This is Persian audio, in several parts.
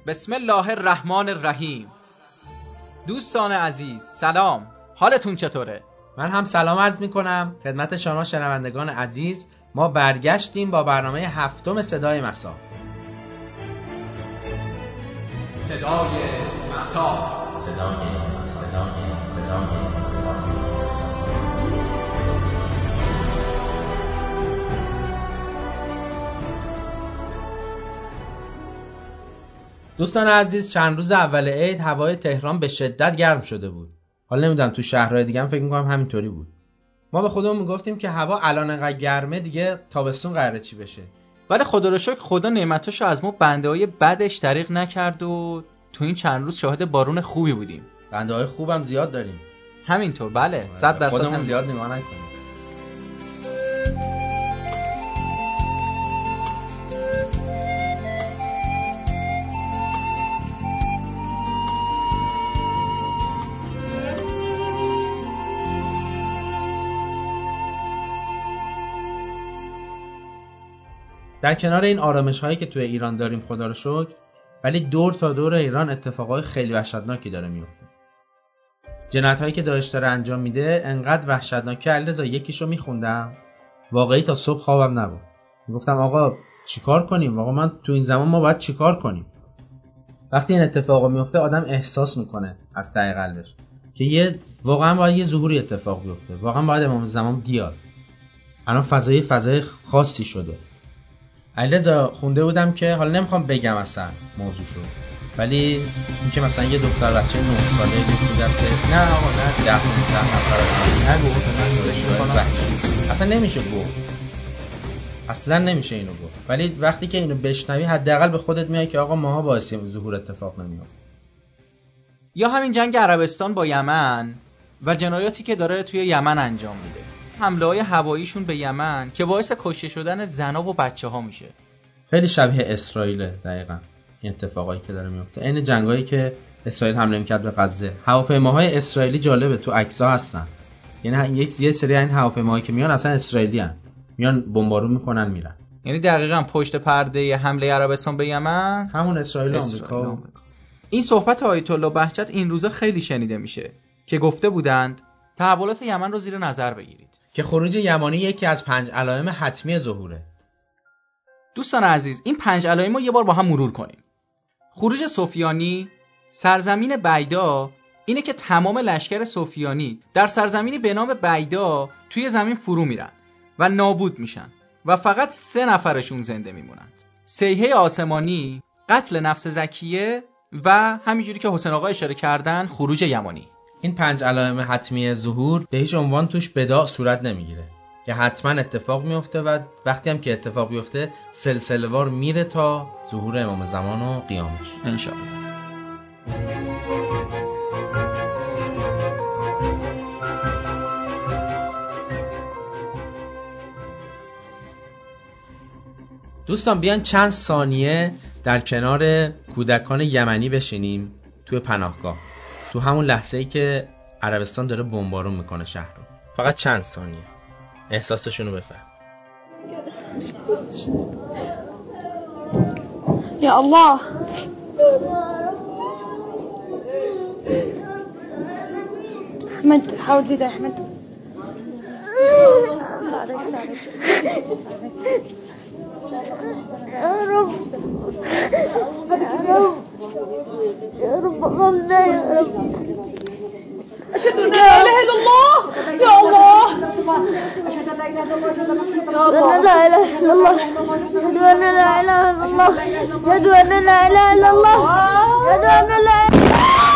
بسم الله الرحمن الرحیم. دوستان عزیز سلام، حالتون چطوره؟ من هم سلام عرض میکنم خدمت شما شنوندگان عزیز. ما برگشتیم با برنامه 7 صدای مسا. صدای مسا. دوستان عزیز، چند روز اول عید هوای تهران به شدت گرم شده بود. حالا نمیدونم تو شهرهای دیگه هم فکر میکنم همینطوری بود. ما به خودمون میگفتیم که هوا الان انقدر گرمه دیگه تابستون قراره چی بشه. ولی خدا رو شکر خدا نعمتاشو از ما بنده‌های بدش دریغ نکرد و تو این چند روز شاهد بارون خوبی بودیم. بنده‌های خوبم زیاد داریم. همینطور بله، 100% خودمون زیاد نگاه نکنیم. در کنار این آرامش هایی که توی ایران داریم خدا رو شکر، ولی دور تا دور ایران اتفاقای خیلی وحشتناکی داره میفته. جنایت هایی که داعش داره انجام میده انقدر وحشتناکه. علیرضا یکیشو میخوندم، واقعی تا صبح خوابم نبود. میگفتم آقا چیکار کنیم؟ واقعا من تو این زمان ما باید چیکار کنیم؟ وقتی این اتفاقا میفته آدم احساس میکنه از ته قلبش که واقعا باید یه ظهوری اتفاق بیفته. واقعا باید امام زمان بیاد. الان فضای خاصی شده. علیرضا خونده بودم که حالا نمیخوام بگم اصلا موضوعشو، ولی اینکه مثلا یه دختر بچه 9 ساله تو دست نه آقا نه 10 نفر نگو اصلا اصلا نمیشه گفت، اصلا نمیشه اینو گفت. ولی وقتی که اینو بشنوی حداقل به خودت میاد که آقا ماها باعث ظهور اتفاق نمیاد. یا همین جنگ عربستان با یمن و جنایاتی که داره توی یمن انجام میده، حمله‌های هواییشون به یمن که باعث کشته شدن زنا و بچه‌ها میشه. خیلی شبیه اسرائیل دقیقاً این اتفاقایی که داره میفته. این جنگایی که اسرائیل حمله میکرد به غزه. هواپیماهای اسرائیلی جالبه تو عکس‌ها هستن. یعنی یه سری این هواپیماهایی که میان اصلا اسرائیلی ان. میان بمبارون میکنن میرن. یعنی دقیقاً پشت پرده حمله عربستان به یمن همون اسرائیل و آمریکا. این صحبت آیت الله بهجت این روزا خیلی شنیده میشه که گفته بودند تحولات یمن رو زیر نظر بگیرید که خروج یمانی یکی از 5 علائم حتمی ظهوره. دوستان عزیز، این 5 علائم رو یه بار با هم مرور کنیم. خروج سفیانی، سرزمین بیدا، اینه که تمام لشکر سفیانی در سرزمینی به نام بیدا توی زمین فرو میرن و نابود میشن و فقط 3 نفرشون زنده میمونند. سیحه آسمانی، قتل نفس زکیه و همینجوری که حسین آقا اشاره کردن خروج یمانی. این 5 علائم حتمی ظهور به هیچ عنوان توش بداع صورت نمیگیره که حتما اتفاق میفته و وقتی هم که اتفاق بیفته سلسله‌وار میره تا ظهور امام زمان و قیامش انشاءالله. دوستان بیان چند ثانیه در کنار کودکان یمنی بشینیم توی پناهگاه، تو همون لحظه‌ای که عربستان داره بمبارون میکنه شهر رو. فقط چند ثانیه احساسشون رو بفهم. یا الله احمد حاول زيد احمد يا رب يا رب ارحمنا يا رب. أشهد أن لا إله إلا الله. يا الله أشهد أن لا إله إلا الله. أشهد أن لا إله إلا الله. أشهد أن لا إله إلا الله. أشهد أن لا إله إلا الله. أشهد أن لا إله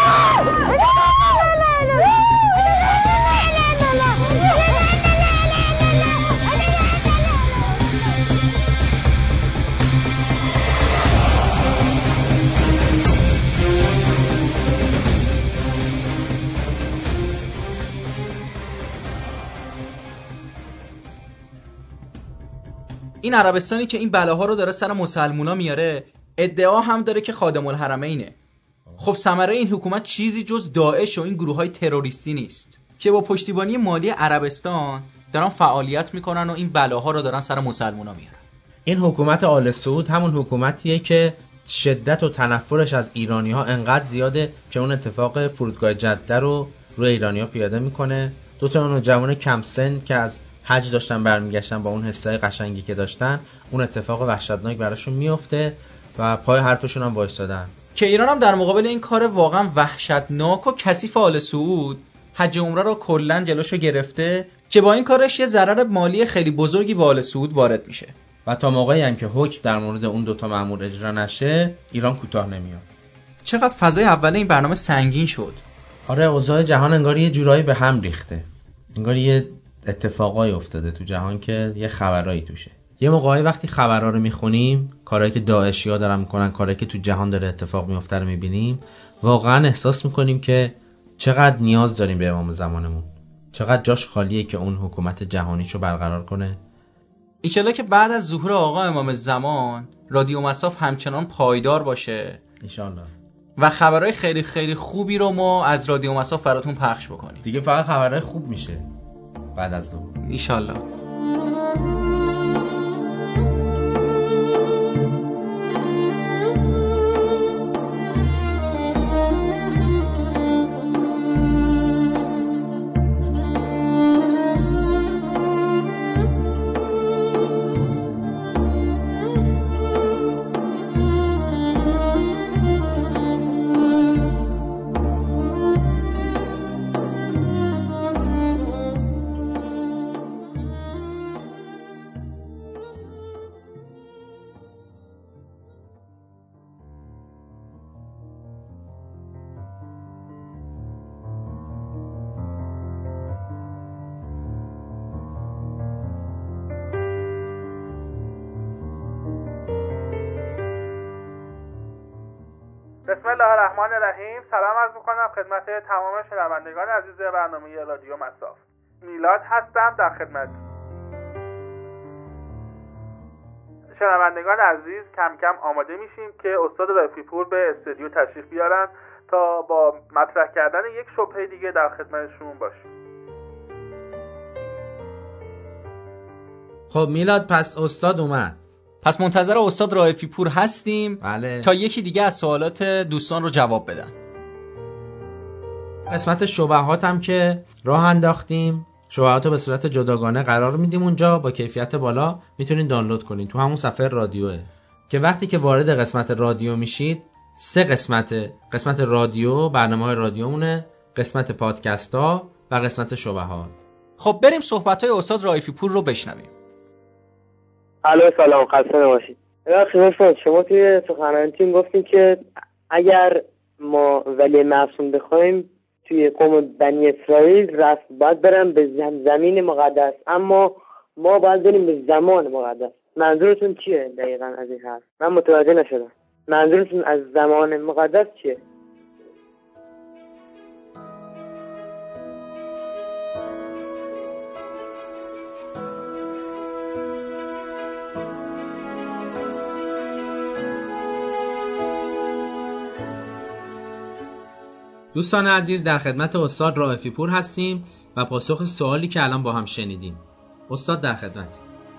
این عربستانی که این بلاها رو داره سر مسلمونا میاره، ادعا هم داره که خادم الحرمینه. خب ثمره این حکومت چیزی جز داعش و این گروه‌های تروریستی نیست که با پشتیبانی مالی عربستان دارن فعالیت میکنن و این بلاها رو دارن سر مسلمونا میارن. این حکومت آل سعود همون حکومتیه که شدت و تنفرش از ایرانی‌ها انقدر زیاده که اون اتفاق فرودگاه جده رو روی ایرانی‌ها پیاده میکنه. دو تا نوجوان کم سن که از حج داشتن برمیگشتن با اون حسای قشنگی که داشتن، اون اتفاق وحشتناک براشون میفته و پای حرفشون هم وایسادن. که ایران هم در مقابل این کار واقعا وحشتناک و کثیف آل سعود حج عمره رو کلا جلوشو گرفته که با این کارش یه ضرر مالی خیلی بزرگی به آل سعود وارد میشه و تا موقعی هم که حکم در مورد اون دوتا مأمور اجرا نشه ایران کوتاه نمیاد. چقدر فضای اول این برنامه سنگین شد. آره، اوضاع جهان انگار یه جورایی به هم ریخته. انگار یه اتفاقایی افتاده تو جهان که یه خبرایی توشه. یه موقعی وقتی خبرها رو میخونیم، کارهایی که داعشی‌ها دارن میکنن، کارهایی که تو جهان داره اتفاق میفته رو میبینیم، واقعا احساس میکنیم که چقدر نیاز داریم به امام زمانمون. چقدر جاش خالیه که اون حکومت جهانیشو برقرار کنه. ایشالا که بعد از ظهور آقا امام زمان رادیو مصاف همچنان پایدار باشه ایشالله و خبرهای خیلی خیلی خوبی رو ما از رادیو مصاف براتون پخش بکنیم. دیگه فقط خبرهای خوب میشه بعد از ظهور ایشالله. بسم الله الرحمن الرحیم. سلام عرض می‌کنم خدمت تمام شنوندگان عزیز برنامه رادیو مصاف. میلاد هستم در خدمت شنوندگان عزیز. کم کم آماده میشیم که استاد رفیع‌پور به استودیو تشریف بیارن تا با مطرح کردن یک شبهه دیگه در خدمتشون باشیم. خب میلاد، پس استاد اومد. پس منتظر استاد رفیع‌پور هستیم. بله. تا یکی دیگه از سوالات دوستان رو جواب بدن. قسمت شبهات هم که راه انداختیم، شبهات رو به صورت جداگانه قرار میدیم اونجا با کیفیت بالا، میتونین دانلود کنین تو همون صفحه رادیوه که وقتی که وارد قسمت رادیو میشید 3 قسمت رادیو، برنامه‌های رادیومونه، قسمت پادکست‌ها و قسمت شبهات. خب بریم صحبت‌های استاد رفیع‌پور رو بشنویم. الو سلام، خسته نباشید. شما توی سخنرانیتون گفتین که اگر ما ولی معصوم بخوایم توی قوم بنی اسرائیل باید برن به زمین مقدس، اما ما باید بریم به زمان مقدس. منظورتون چیه دقیقاً از این حرف؟ من متوجه نشدم. منظورتون از زمان مقدس چیه؟ دوستان عزیز، در خدمت استاد رفیع‌پور هستیم و پاسخ سوالی که الان با هم شنیدیم. استاد در خدمت.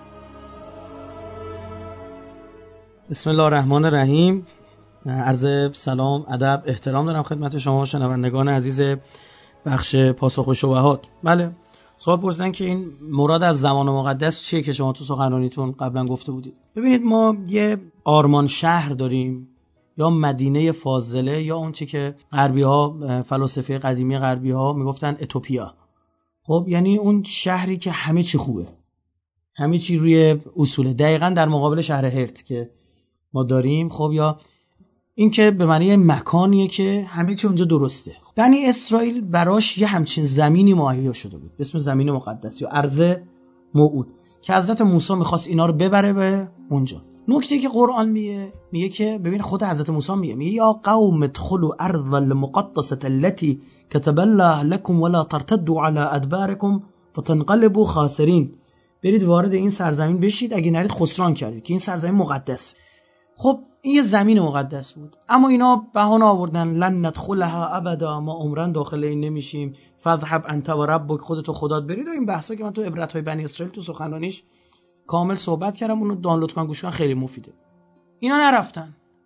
بسم الله الرحمن الرحیم. عرض سلام، ادب، احترام دارم خدمت شما شنوندگان عزیز بخش پاسخ و شبهات. بله، سوال پرسیدن که این مراد از زمان مقدس چیه که شما تو سخنرانیتون قبلا گفته بودید. ببینید، ما یه آرمان شهر داریم یا مدینه فاضله یا اون چی که غربی‌ها، فلاسفه قدیمی غربی‌ها میگفتن اتوپیا. خب یعنی اون شهری که همه چی خوبه، همه چی روی اصوله، دقیقاً در مقابل شهر هرت که ما داریم. خب یا این که به معنی مکانیه که همه چی اونجا درسته. بنی اسرائیل براش یه همچین زمینی مهیا شده بود به اسم زمین مقدس یا ارض موعود که حضرت موسی می‌خواست اینا رو ببره به اونجا. نکته که قرآن میگه که ببین، خود حضرت موسی میگه یا قوم ادخلوا ارض المقدسه التي كتب الله لكم ولا ترتدوا على ادباركم فتنقلبوا خاسرین. برید وارد این سرزمین بشید، اگه نرید خسران کردید، که این سرزمین مقدس. خب این یه زمین مقدس بود، اما اینا بهانه آوردن لن ندخلها ابدا، ما عمرن داخل این نمیشیم، فذهب انت و ربک، خودت و خدات برید. و این بحثا که من تو عبرت‌های بنی اسرائیل تو سخنرانیش کامل صحبت کردم، اونو دانلود کن گوش کن، خیلی مفیده. اینا نرفتن،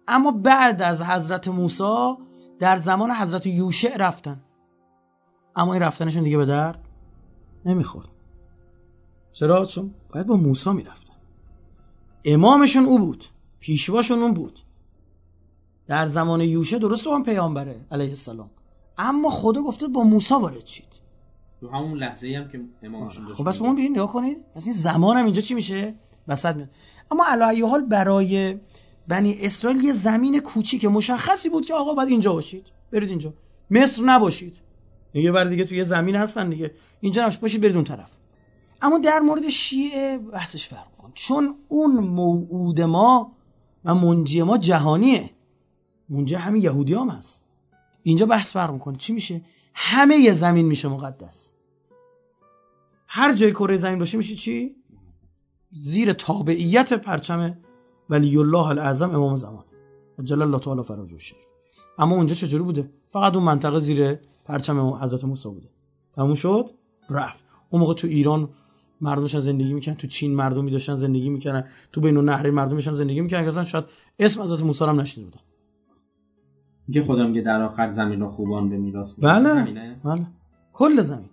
اما بعد از حضرت موسی در زمان حضرت یوشع رفتن، اما این رفتنشون دیگه به درد نمیخورد. چرا؟ چون باید با موسی میرفتن. امامشون او بود، پیشواشون اون بود. در زمان یوشع درست اون پیامبره علیه السلام، اما خدا گفته با موسی وارد شید. تو همون لحظه‌ای هم که امامشون داشت. خب بس ما ببین نگاه کنید، پس این زمان هم اینجا چی میشه؟ وسط میاد. اما علی ای حال برای بنی اسرائیل یه زمین کوچیک مشخصی بود که آقا باید اینجا باشید، برید اینجا. مصر نباشید. یه بار دیگه تو یه زمین هستن دیگه، اینجا نباشید، باشید برید اون طرف. اما در مورد شیعه بحثش فرق می‌کنه، چون اون موعود ما و منجی ما جهانیه، منجی همین یهودیام هست. اینجا بحث فرق می‌کنه. چی میشه؟ همه ی زمین میشه مقدس. هر جای کره زمین باشه میشه چی؟ زیر تابعیت پرچم ولی الله الاعظم امام زمان جل الله تعالی فراجه الشریف. اما اونجا چجوری بوده؟ فقط اون منطقه زیر پرچم حضرت موسی بوده. تموم شد رفت. اون موقع تو ایران مردم داشتن زندگی میکنن، تو چین مردمی داشتن زندگی میکنن، تو بین النهرین مردم داشتن زندگی میکنن، اصلا شاید اسم حضرت موسی هم نشنیده بودن. میگه خدا میگه در آخر زمین رو خوبان به میراث میدن. بله کل زمین.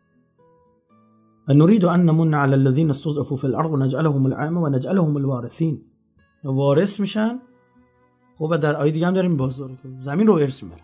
نريد أن نمن على الذين استضعفوا في الأرض ونجعلهم الأئمة ونجعلهم الوارثين. وارث میشن. خب در آیه دیگه هم داریم بازداره که زمین رو ارث میبرن.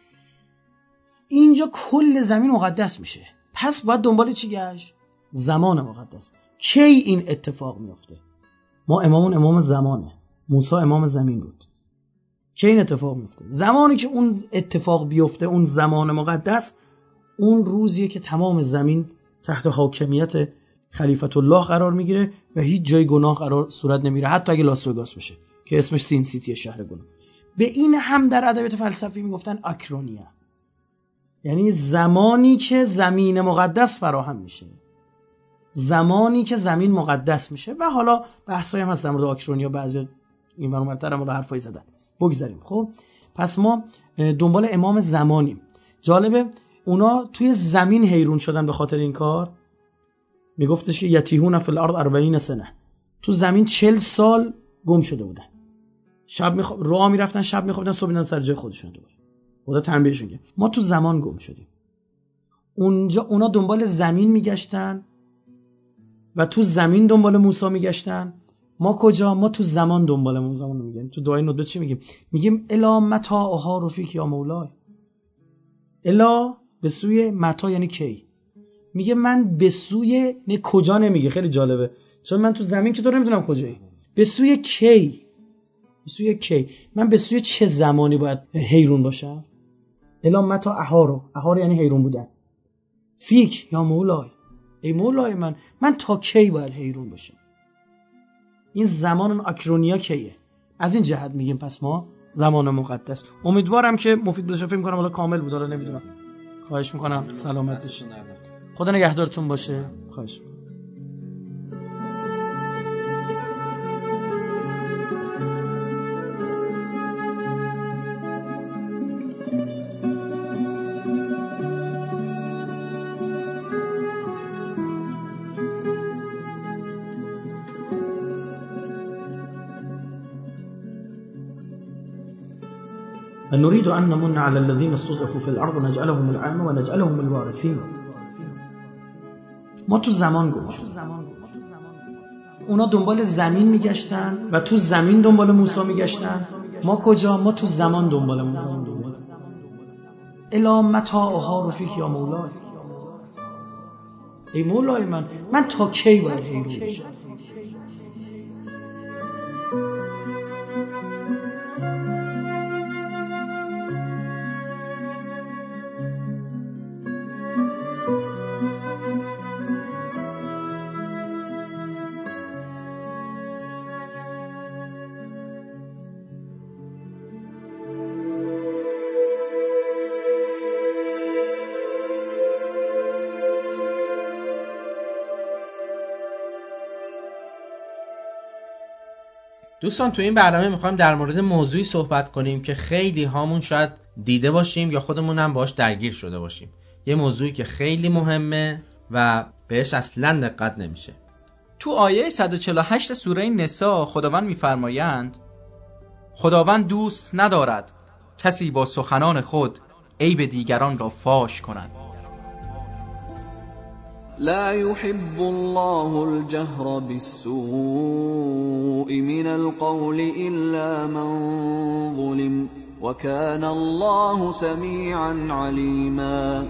اینجا کل زمین مقدس میشه. پس باید دنبال چی گشت؟ زمان مقدس. کی این اتفاق میفته؟ ما امامون امام زمانه، موسی امام زمین بود. کی این اتفاق میفته؟ زمانی که اون اتفاق بیفته، اون زمان مقدس، اون روزیه که تمام زمین تحت حاکمیت خلیفت الله قرار میگیره و هیچ جای گناه قرار صورت نمیره، حتی اگه لاس وگاس باشه که اسمش سین سیتی شهر گناه. به این هم در ادبیات فلسفی میگفتن اکرونیا، یعنی زمانی که زمین مقدس فراهم میشه، زمانی که زمین مقدس میشه. و حالا بحثایی هم هست در مورد اکرونیا، بعضی این ورمتر هم حرفایی زدن، بگذاریم. خب پس ما دنبال امام زمانیم. جالبه اونا توی زمین حیرون شدن به خاطر این کار. میگفتش که یتیهون فی الارض 40 سنه، تو زمین 40 سال گم شده بودن. شب راه میرفتن، شب میخوابیدن، صبح میرفتن سر جای خودشون دوباره. خدا تنبیهشون کرد ما تو زمان گم شدیم. اونجا اونا دنبال زمین میگشتن و تو زمین دنبال موسی میگشتن. ما کجا؟ ما تو زمان دنبال موسی میگیم. تو دعای ندبه چی میگیم؟ میگیم الا متى احارفیک یا مولای. الا به سوی متا یعنی کی. میگه من به سوی نه کجا نمیگه. خیلی جالبه چون من تو زمین که تو نمیدونم کجایی. به سوی کی، به سوی کی، من به سوی چه زمانی باید حیرون باشم؟ الا متا احار یعنی حیرون بودن. فیک یا مولای، ای مولای من تا کی باید حیرون باشم؟ این زمان اون اکرونیا کیه؟ از این جهت میگیم پس ما زمان مقدس. امیدوارم که مفید بشه. فکر می‌کنم حالا کامل بود، حالا نمیدونم. خواهش میکنم سلامت باشید. خدا نگهدارتون باشه. خواهش میکنم. نريد أن نمن على الذين استضعفوا في الأرض ونجعلهم الأئمة ونجعلهم الوارثين. ما تو زمان گم شدیم. اونا دنبال زمین میگشتن و تو زمین دنبال موسی میگشتن. ما کجا؟ ما تو زمان دنبال موسی میگشتیم. الا متى احارفیک یا مولای، ای مولای من تا کی باید حیرون باشم؟ دوستان تو این برنامه میخوایم در مورد موضوعی صحبت کنیم که خیلی هامون شاید دیده باشیم یا خودمون هم باش درگیر شده باشیم. یه موضوعی که خیلی مهمه و بهش اصلا دقت نمیشه. تو آیه 148 سوره نساء خداوند میفرمایند خداوند دوست ندارد کسی با سخنان خود عیب دیگران را فاش کند. لا يحب الله الجهر بالسوء من القول إلا من ظلم وكان الله سميعا عليما.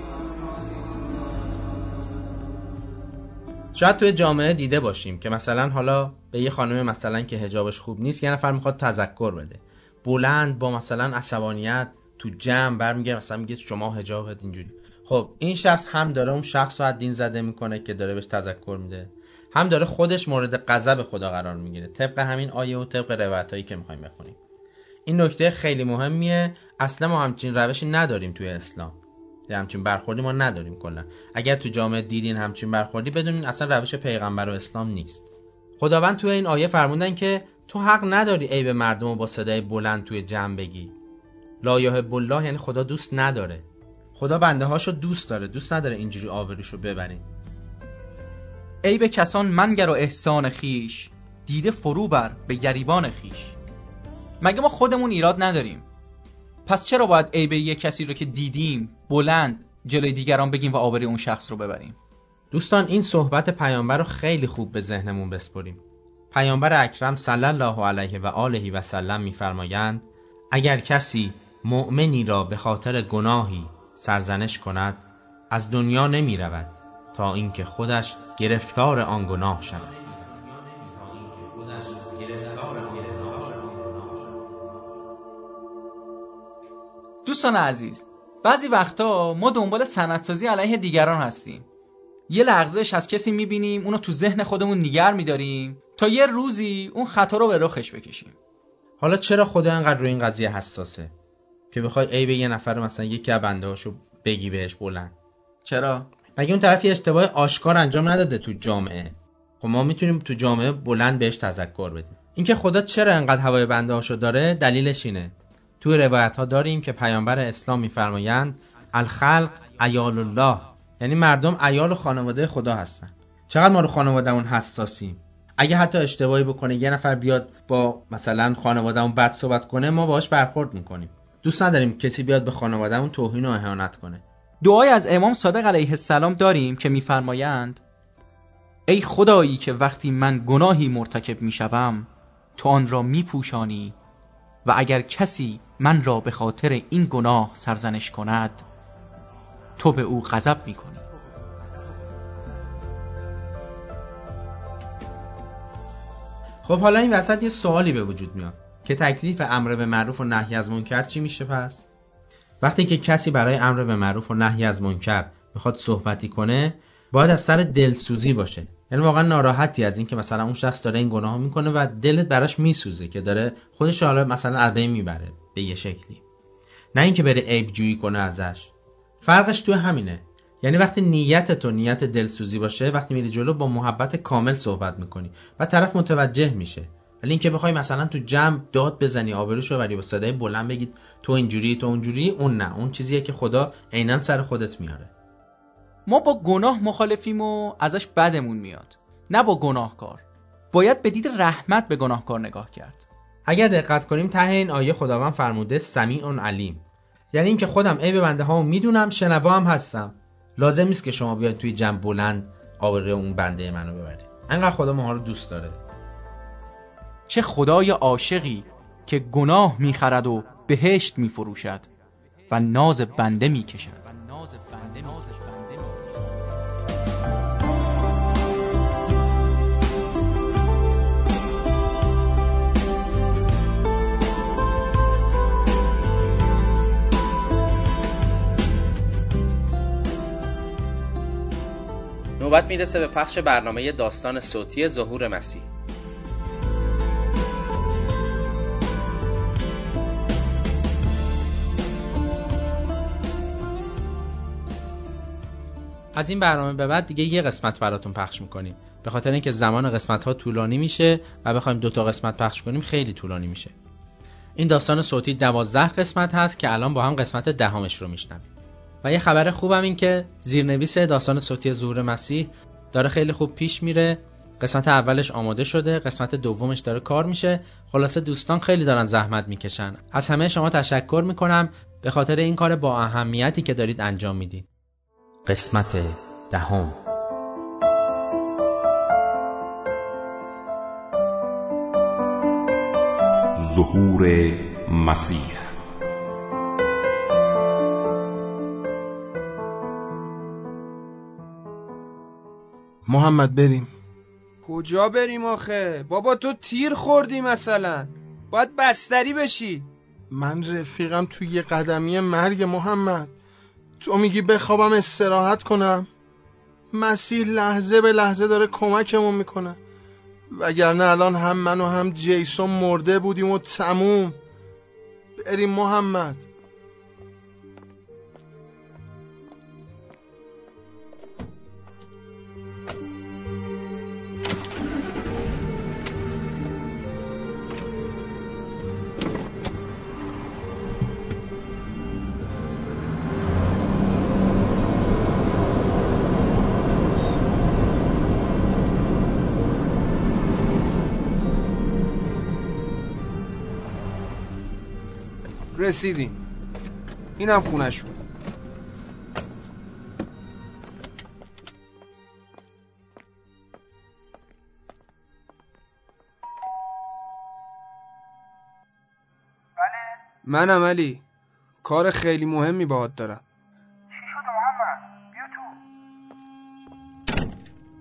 شاید توی جامعه دیده باشیم که مثلا حالا به یه خانم مثلا که حجابش خوب نیست یه نفر میخواد تذکر بده، بلند با مثلا عصبانیت تو جمع برمیگره مثلا میگه شما حجابت اینجوری. خب این شخص هم داره اون شخص رو از دین زده میکنه که داره بهش تذکر میده، هم داره خودش مورد غضب خدا قرار میگیره طبق همین آیه و طبق روایتایی که میخوایم بخونیم. این نکته خیلی مهمیه. اصلا ما همچین روشی نداریم توی اسلام، همچین برخوردی ما نداریم کلا. اگر تو جامعه دیدین همچین برخوردی بدونین اصلا روش پیغمبر و اسلام نیست. خداوند توی این آیه فرمودن که تو حق نداری عیب مردم رو با صدای بلند توی جمع بگی. لا یحب الله یعنی خدا دوست نداره. خدا بنده هاشو دوست داره، دوست نداره اینجوری آبروشو ببرین. عیب کسان منگر و احسان خیش، دیده فرو بر به گریبان خیش. مگه ما خودمون ایراد نداریم؟ پس چرا باید عیب یک کسی رو که دیدیم بلند جلوی دیگران بگیم و آبروی اون شخص رو ببریم؟ دوستان این صحبت پیامبر رو خیلی خوب به ذهنمون بسپریم. پیامبر اکرم صلی الله علیه و آله و سلم می‌فرمایند اگر کسی مؤمنی را به خاطر گناهی سرزنش کند از دنیا نمی رود تا اینکه خودش گرفتار آن گناه شود. دوستان عزیز، بعضی وقتا ما دنبال سندسازی علیه دیگران هستیم. یه لغزش از کسی میبینیم، اونو تو ذهن خودمون نگر میداریم تا یه روزی اون خطا رو به رخش بکشیم. حالا چرا خدا انقدر روی این قضیه حساسه که بخوای عیب یه نفر مثلا یکی از بنده‌هاشو بگی بهش بلند؟ چرا؟ مگه اون طرف یه اشتباه آشکار انجام نداده تو جامعه؟ خب ما میتونیم تو جامعه بلند بهش تذکر بدیم. اینکه خدا چرا انقدر هوای بنده‌هاشو داره دلیلش اینه. تو روایت‌ها داریم که پیامبر اسلام می‌فرمایند الخلق عیال الله، یعنی مردم عیال و خانواده خدا هستن. چقدر ما رو خانواده‌مون حساسیم. اگه حتی اشتباهی بکنه یه نفر بیاد با مثلا خانواده‌مون بد صحبت کنه ما باهاش برخورد می‌کنیم. دوست نداریم کسی بیاد به خانواده‌مون توهین و اهانت کنه. دعای از امام صادق علیه السلام داریم که می‌فرمایند ای خدایی که وقتی من گناهی مرتکب می‌شوم تو آن را می‌پوشانی و اگر کسی من را به خاطر این گناه سرزنش کند تو به او غضب می‌کنی. خب حالا این وسط یه سوالی به وجود میاد که تکلیف امر به معروف و نهی از منکر چی میشه پس؟ وقتی که کسی برای امر به معروف و نهی از منکر میخواد صحبتی کنه باید از سر دلسوزی باشه. یعنی واقعا ناراحتی از این که مثلا اون شخص داره این گناهو میکنه و دلت براش میسوزه که داره خودش حالا مثلا از بین میبره به یه شکلی، نه اینکه بره عیب جویی کنه ازش. فرقش تو همینه. یعنی وقتی نیت دلسوزی باشه، وقتی میری جلو با محبت کامل صحبت میکنی و طرف متوجه میشه. ولی اینکه بخوای مثلا تو جمع داد بزنی آبروشو ببری با صدای بلند بگید تو اینجوری تو اونجوری، اون نه، اون چیزیه که خدا عیناً سر خودت میاره. ما با گناه مخالفیم و ازش بدمون میاد، نه با گناهکار. باید به دید رحمت به گناهکار نگاه کرد. اگر دقت کنیم ته این آیه خداوند فرموده سمیع علیم، یعنی اینکه خودم عیب بنده هامو میدونم، شنوا هم هستم. لازم نیست که شما بیاید توی جمع بلند آبروی اون بنده منو ببرید. انقدر خدا ما رو دوست داره. چه خدای عاشقی که گناه میخرد و بهشت میفروشد و ناز بنده میکشد. نوبت میرسه به پخش برنامه داستان صوتی ظهور مسیح. از این برنامه به بعد دیگه یه قسمت براتون پخش میکنیم، به خاطر اینکه زمان قسمت ها طولانی میشه و بخوایم 2 تا قسمت پخش کنیم خیلی طولانی میشه. این داستان صوتی 12 قسمت هست که الان با هم قسمت 10 رو میشنویم. و یه خبر خوبم این که زیرنویس داستان صوتی ظهور مسیح داره خیلی خوب پیش میره. قسمت اولش آماده شده، قسمت دومش داره کار میشه. خلاصه دوستان خیلی دارن زحمت میکشن. از همه شما تشکر میکنم به خاطر این کار با اهمیتی که دارید انجام میدید. قسمت 10. ظهور مسیح. محمد بریم. کجا بریم آخه؟ بابا تو تیر خوردی مثلا، باید بستری بشی. من رفیقم توی یه قدمی مرگ محمد، تو میگی بخوابم استراحت کنم؟ مسیح لحظه به لحظه داره کمکمون میکنه، وگرنه الان هم من و هم جیسون مرده بودیم و تموم. بریم محمد. رسیدیم. اینم خونه‌شون. منم علی. کار خیلی مهمی باهات دارم. چی شده محمد؟ بیا تو.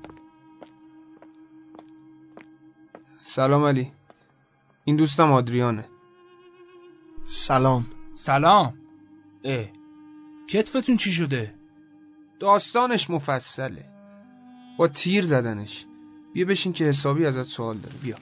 سلام علی. این دوستم آدریانه. سلام. سلام. کتفتون چی شده؟ داستانش مفصله. با تیر زدنش. بیا بشین که حسابی ازت سوال داره. بیا.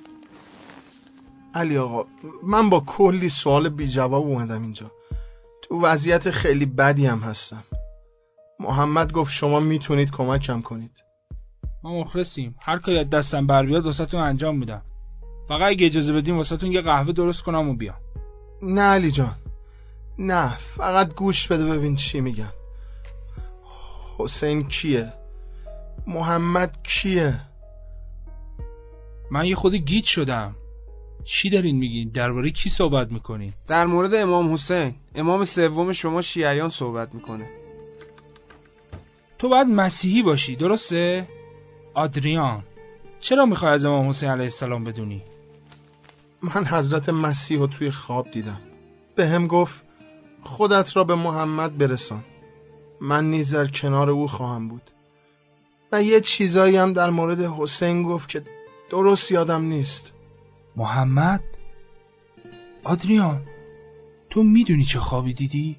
علی آقا، من با کلی سوال بی جواب اومدم اینجا. تو وضعیت خیلی بدی هم هستم. محمد گفت شما میتونید کمکم کنید. ما مخلصیم. هر کاری از دستم بر بیاد واسهتون انجام میدم. فقط اگه اجازه بدین واسهتون یه قهوه درست کنم و بیام. نه علی جان، نه، فقط گوش بده ببین چی میگم. حسین کیه؟ محمد کیه؟ من یه خود گیج شدم. چی دارین میگین؟ درباره کی صحبت میکنین؟ در مورد امام حسین، امام سوم شما شیعیان صحبت میکنه. تو باید مسیحی باشی، درسته؟ آدریان، چرا میخوای از امام حسین علیه السلام بدونی؟ من حضرت مسیح رو توی خواب دیدم. به هم گفت خودت را به محمد برسان، من نیز در کنار او خواهم بود. و یه چیزایی هم در مورد حسین گفت که درست یادم نیست. محمد؟ آدریان، تو میدونی چه خوابی دیدی؟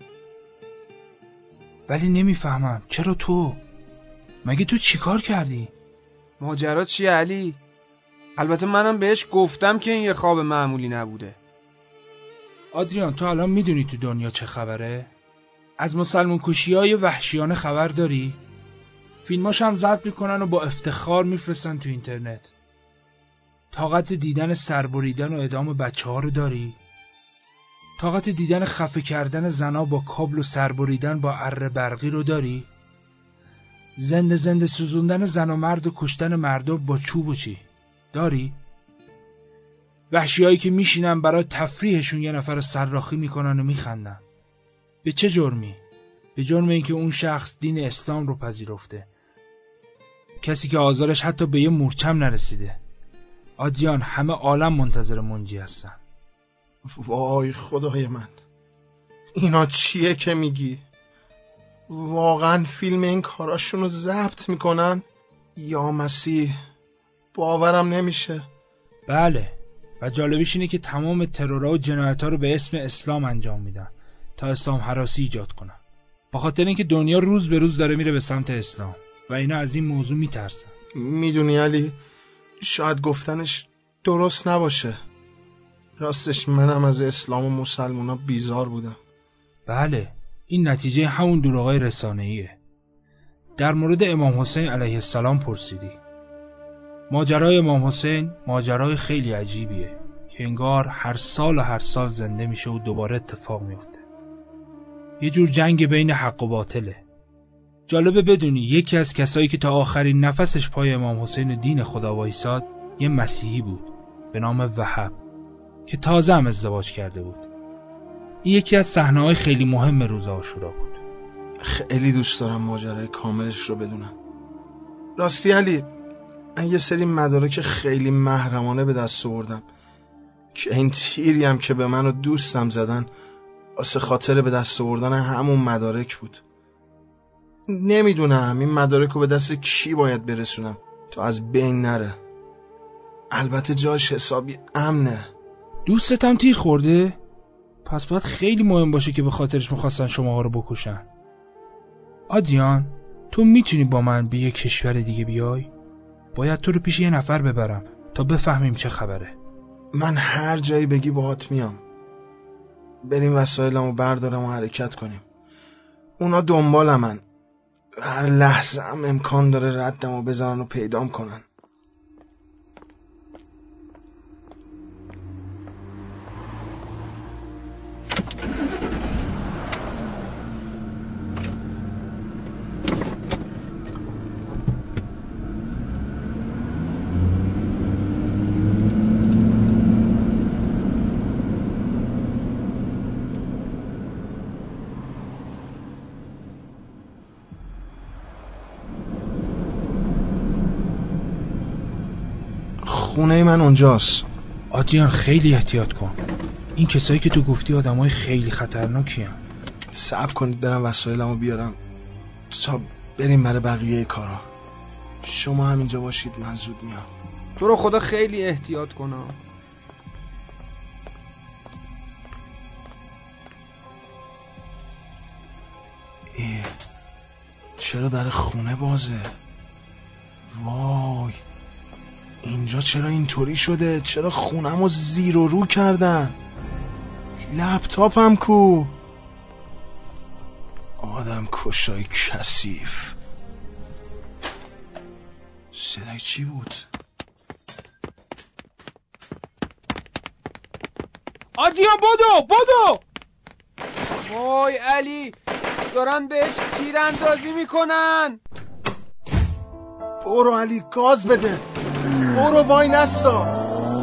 ولی نمیفهمم چرا تو؟ مگه تو چیکار کردی؟ ماجرا چیه علی؟ البته منم بهش گفتم که این یه خواب معمولی نبوده. آدریان، تو الان میدونی تو دنیا چه خبره؟ از مسلمان کشی‌های وحشیانه خبر داری؟ فیلماش هم ضبط میکنن و با افتخار میفرستن تو اینترنت. طاقت دیدن سربریدن و اعدام بچه‌ها رو داری؟ طاقت دیدن خفه کردن زنا با کابل و سربریدن با اره برقی رو داری؟ زنده زنده سوزوندن زن و مرد و کشتن مردم با چوب و چی؟ داری؟ وحشیایی که میشینن برای تفریحشون یه نفر رو سرراخی میکنن و میخندن. به چه جرمی؟ به جرم اینکه اون شخص دین اسلام رو پذیرفته. کسی که آزارش حتی به یه مورچم نرسیده. آدریان، همه عالم منتظر منجی هستن. وای خدای من، اینا چیه که میگی؟ واقعا فیلم این کاراشون رو ضبط میکنن؟ یا مسیح، باورم نمیشه. بله، و جالبیش اینه که تمام ترورها و جنایت‌ها رو به اسم اسلام انجام میدن تا اسلام هراسی ایجاد کنن. به خاطر اینکه دنیا روز به روز داره میره به سمت اسلام و اینا از این موضوع میترسن. میدونی علی، شاید گفتنش درست نباشه. راستش منم از اسلام و مسلمونا بیزار بودم. بله، این نتیجه همون دروغای رسانه‌ایه. در مورد امام حسین علیه السلام پرسیدی. ماجرای امام حسین ماجرای خیلی عجیبیه که انگار هر سال زنده میشه و دوباره اتفاق میفته. یه جور جنگ بین حق و باطله. جالبه بدونی یکی از کسایی که تا آخرین نفسش پای امام حسین دین خدا وایساد یه مسیحی بود به نام وهب که تازه هم ازدواج کرده بود. این یکی از صحنه‌های خیلی مهم روز عاشورا بود. خیلی دوست دارم ماجرای کاملش رو بدونم. راستی علی، من یه سری مدارک خیلی محرمانه به دست آوردم که این تیری هم که به من و دوستم زدن واسه خاطر به دست آوردن همون مدارک بود. نمیدونم این مدارک رو به دست کی باید برسونم تا از بین نره. البته جاش حسابی امنه. دوستت هم تیر خورده؟ پس باید خیلی مهم باشه که به خاطرش میخواستن شماها رو بکشن. آدریان، تو میتونی با من به یک کشور دیگه بیای؟ باید تو رو پیش یه نفر ببرم تا بفهمیم چه خبره. من هر جایی بگی باهات میام. بریم وسایلمو بردارم و حرکت کنیم. اونا دنبالمن. هر لحظه هم امکان داره ردمو بزنن و پیدام کنن. خونه من اونجاست. آدریان خیلی احتیاط کن. این کسایی که تو گفتی آدمای خیلی خطرناکی هن. صبر کنید برم وسایلمو بیارم تا بریم برای بقیه کارا. شما همینجا باشید، من زود میام. تو رو خدا خیلی احتیاط کن. چرا در خونه بازه؟ وای، اینجا چرا اینطوری شده؟ چرا خونمو زیر و رو کردن؟ لپتاپم کو؟ آدم کشای کثیف. صدای چی بود؟ آدریان بدو! وای علی، دارن بهش تیراندازی میکنن. برو علی، گاز بده. برو، وای نستا.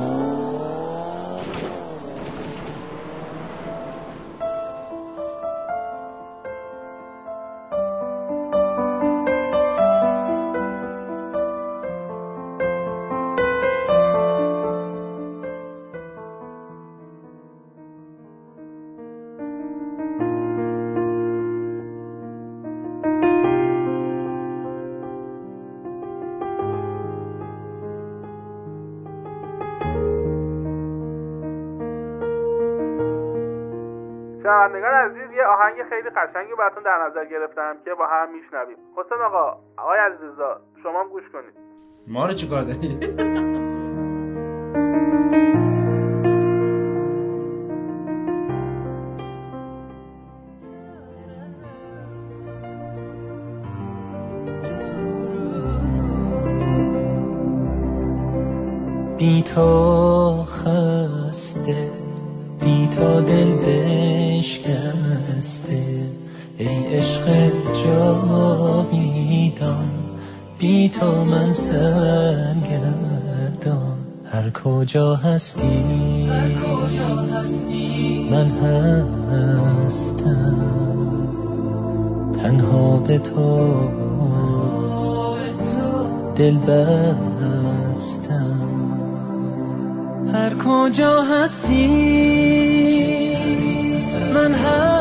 شنوندگان عزیز، یه آهنگ خیلی قشنگی براتون در نظر گرفتم که با هم میشنویم. حسین آقای عزیزرضا، شما هم گوش کنید. ما رو چیکار داری؟ بی تو خسته، بی تو دل بشکسته، ای عشق جاویدان، بی تو من سرگردان. هر کجا هستی من هستم، تنها به تو دل بستم. هر کجا هستی من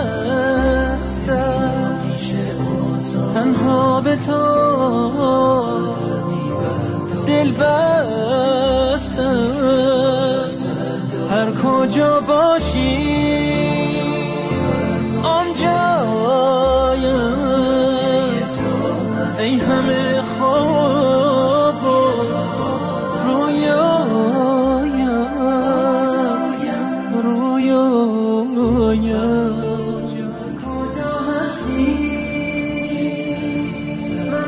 هستم، تنها به تو دل بستم. هر کجا باشی آنجایم، ای همه خواب و کجا هستی من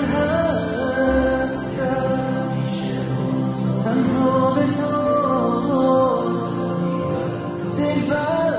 هستم، تنها به تو دل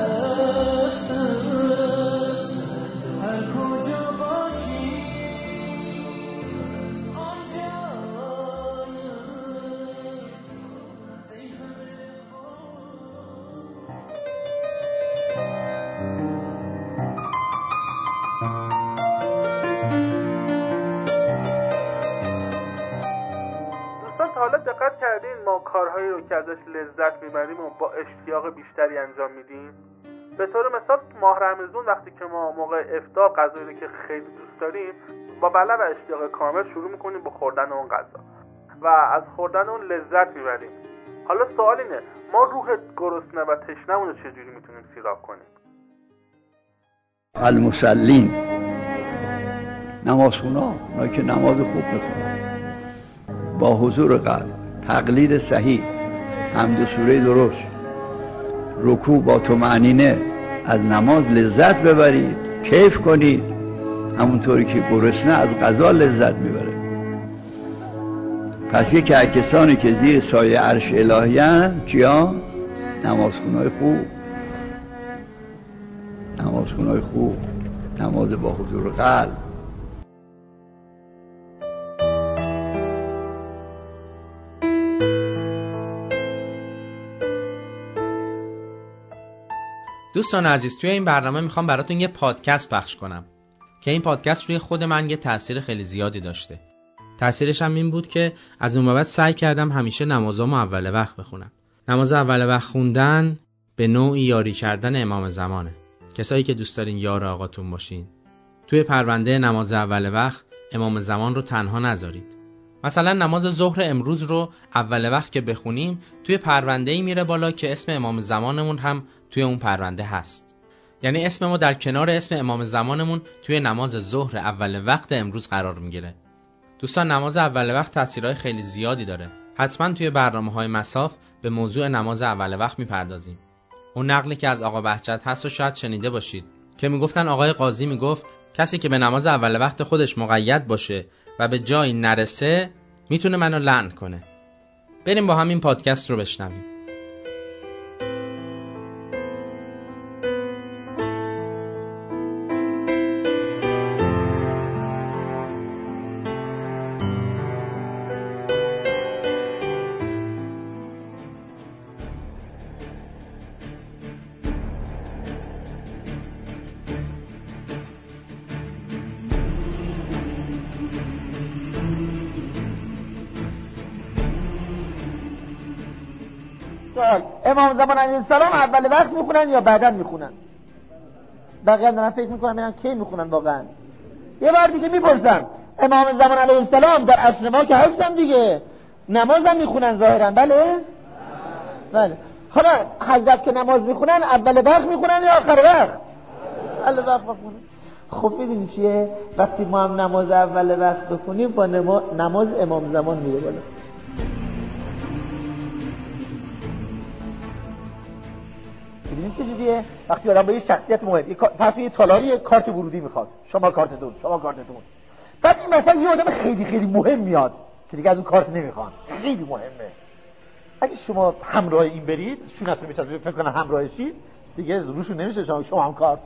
کارهایی رو که ازش لذت میبریم و با اشتیاق بیشتری انجام میدیم؟ به طور مثال ماه رمضان وقتی که ما موقع افطار غذایی رو که خیلی دوست داریم با بله و اشتیاق کامل شروع میکنیم به خوردن اون غذا و از خوردن اون لذت میبریم. حالا سوال اینه، ما روح گرسنه و تشنمون رو چجوری میتونیم سیراب کنیم؟ المصلین، نمازخونا، اونا که نماز خوب میخونن با حضور قلب، تقلید صحیح، حمد سوره درست، رکوع با طمأنینه، از نماز لذت ببرید، کیف کنید، همونطوری که گرسنه از غذا لذت میبره. پس یکی از کسانی که زیر سایه عرش الهی هستند کیان؟ نمازخونای خوب، نمازخونای خوب، نماز با حضور قلب. دوستان عزیز، توی این برنامه میخوام براتون یه پادکست پخش کنم که این پادکست روی خود من یه تأثیر خیلی زیادی داشته. تأثیرش هم این بود که از اون بعد سعی کردم همیشه نمازامو اول وقت بخونم. نماز اول وقت خوندن به نوعی یاری کردن امام زمانه. کسایی که دوست دارین یار آقاتون باشین، توی پرونده نماز اول وقت امام زمان رو تنها نذارید. مثلا نماز ظهر امروز رو اول وقت که بخونیم توی پرونده‌ای میره بالا که اسم امام زمانمون هم توی اون پرونده هست. یعنی اسم ما در کنار اسم امام زمانمون توی نماز ظهر اول وقت امروز قرار میگیره. دوستان، نماز اول وقت تاثیرهای خیلی زیادی داره. حتما توی برنامه‌های مساف به موضوع نماز اول وقت میپردازیم. اون نقلی که از آقا بهجت هست رو شاید شنیده باشید که میگفتن آقای قاضی میگفت کسی که به نماز اول وقت خودش مقید باشه و به جایی نرسه میتونه منو لعن کنه. بریم با همین پادکست رو بشنویم. امام زمان علیه السلام اول وقت میخونن یا بعدا میخونن؟ بقیه دارن فکر میکنن میرن کی میخونن واقعا. یه بار دیگه میپرسم، امام زمان علیه السلام در عصر ما که هستن دیگه، نماز هم میخونن ظاهرا؟ بله؟ بله. حالا حضرت که نماز میخونن اول وقت میخونن یا آخر وقت؟ اول وقت میخونن. خب میدونی چیه؟ وقتی ما هم نماز اول وقت بخونیم با نماز امام زمان میره بالا. میدونی چجوریه؟ وقتی آدم با یه شخصیت مهم، پس یه تالاری کارت ورودی میخواد، شما کارتتون، بعد این مثلا یه آدم خیلی خیلی مهم میاد که دیگه از اون کارت نمیخوان، خیلی مهمه. اگه شما همراه این برید، شونتون میتازه فکر کنن همراهشید، دیگه روشون نمیشه شما هم کارت.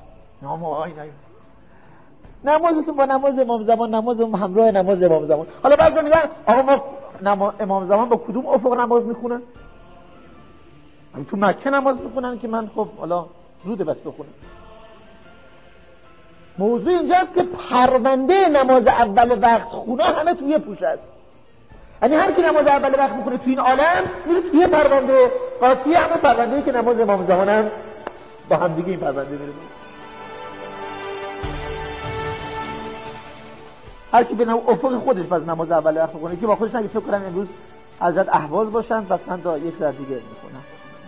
نمازتون با نماز امام زمان، نماز همراه نماز امام زمان. حالا بعضی میگن آقا ما امام زمان با کدوم افق نماز میخونن؟ تو مکه نماز میخونن که من خب حالا زوده بس بخونم. موضوع اینجاست که پرونده نماز اول وقت خونه همه توی پوش است. یعنی هر کی نماز اول وقت میخونه توی این عالم میره توی پرونده، قاطی همه پرونده‌ای که نماز امام زمان هم با هم دیگه این پرونده میره. هر کی به افق خودش باز نماز اول وقت میخونه که با خودش نگه فکر کنم امروز حضرت اهواز باشن پس من تا یک ساعت دیگه میخونم.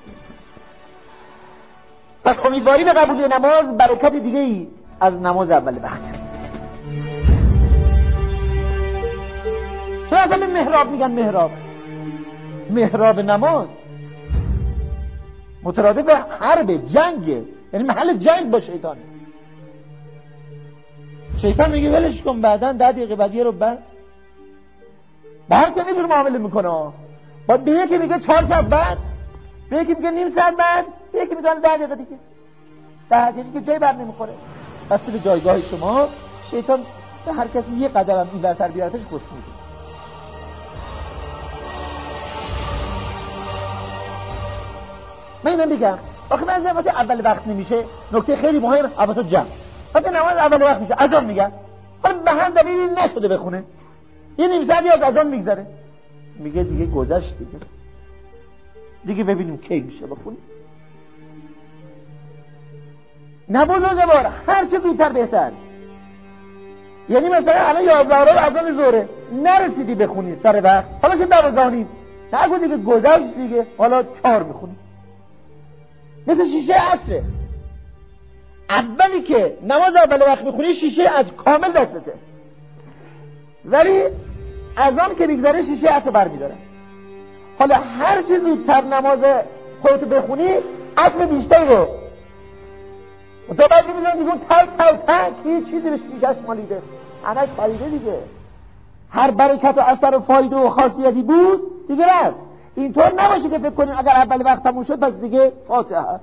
پس امیدواری به قبول نماز برکت دیگه ای از نماز اول وقت. چرا اصلا محراب میگن؟ محراب نماز مترادف حرب، جنگه، یعنی محل جنگ با شیطان. شیطان میگه ولش کن، بعداً 10 دقیقه بعد یه رو بعد به هر که میتونه معامله میکنه. بعد به یکی میگه 4 ساعت بعد، به یکی میگه نیم ساعت بعد، به یکی میگه 10 دقیقه دیگه. 10 دقیقه که جای بر نمیخوره. بس به جایگاه شما شیطان به هر کسی یه قدم هم این ورتر بیارتش خوش میده. من اینم بگم آخه من وقتی اول وقت نمیشه، نکته خیلی مهم البته جمع. وقتی نماز اول وقت میشه اذان میگن، حالا به هم دلیلی نشده بخونه، یه نیم ساعتی از اذان میگذره، میگه دیگه گذشت دیگه. دیگه ببینیم کی میشه بخونیم. نه بزرگوار، هر چه زودتر بهتر. یعنی مثلا الان 11 رو اذان ظهره نرسیدی بخونی سر وقت، حالا شد 12 نگو دیگه گذشت دیگه، حالا 4 بخونی. مثل شیشه عصره، اولی که نماز اول وقت میخونی شیشه از کامل دستته، ولی اذان که میگذره شیشه عصر برمیداره. حالا هر چه زودتر نماز خودتو بخونی عصر بیشتری رو متوجه میزن دیگه. تک یه چیزی به شیشهش مالیده، همش پریده دیگه. هر برکت و اثر و فایده و خاصیتی بود دیگه رفت. اینطور نباشه که فکر کنیم اگر اول وقت تموم شد پس دیگه فاتحه.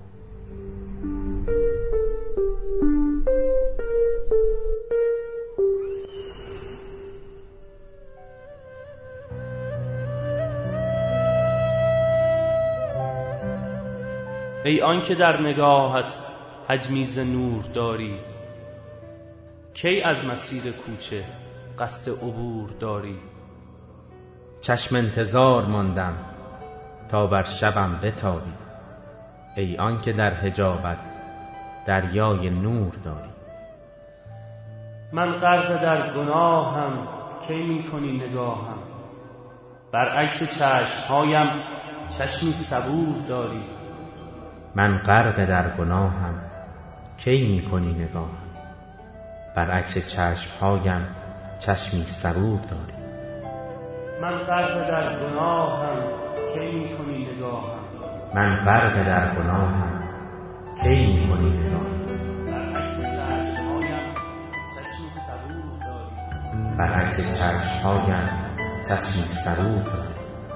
ای آن که در نگاهت حجمی ز نور داری، کی از مسیر کوچه قصد عبور داری. چشم انتظار ماندم تا بر شبم بتابی، ای آن که در حجابت دریای نور داری. من غرق در گناهم کی می کنی نگاهم، برعکس چشمهایم چشمی صبور داری. من غرق در گناهم کی می کنی نگاهم، برعکس چشمهایم چشمی صبور داری. من غرق در گناهم کی می کنی نگاهم، من غرق در گناهم کی می کنی نگاهم، برعکس چشمهایم چشمی صبور داری. برعکس چشمهایم چشمی صبور داری.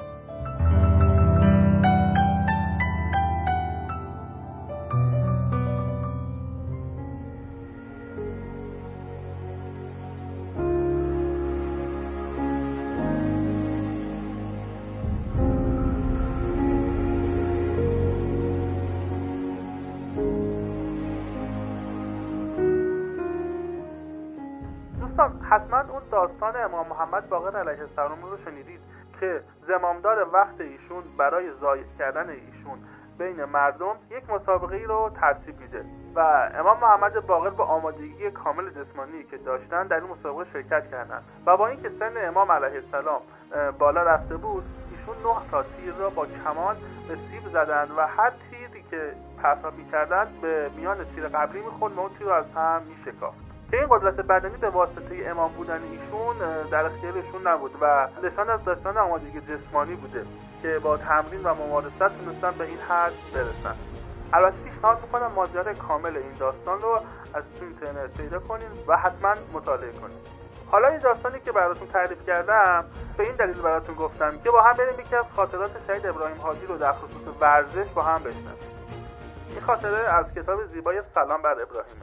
حتما اون داستان امام محمد باقر علیه السلام رو شنیدید که زمامدار وقت ایشون برای ضایع کردن ایشون بین مردم یک مسابقه ای رو ترتیب میده و امام محمد باقر با آمادگی کامل جسمانی که داشتن در این مسابقه شرکت کردن و با اینکه سن امام علیه السلام بالا رفته بود، ایشون 9 تا تیر را با کمان به سیب زدن و هر تیری که پرتاب می‌کردن به میان تیر قبلی می‌خورد و اون تیر رو از هم می‌شکافت. که این قدرت بدنی به واسطه امام بودن ایشون در اختیارشون نبود و نشان از داشتن آمادگی جسمانی بوده که با تمرین و ممارست تونستن به این حد برسن. البته پیشنهاد میکنم ماجرای کامل این داستان رو از تو اینترنت پیدا کنین و حتما مطالعه کنین. حالا این داستانی که براتون تعریف کردم به این دلیل براتون گفتم که با هم بریم یکی از خاطرات شهید ابراهیم حاجی رو در خصوص ورزش با هم بشنویم. این خاطره از کتاب زیبای سلام بر ابراهیمه.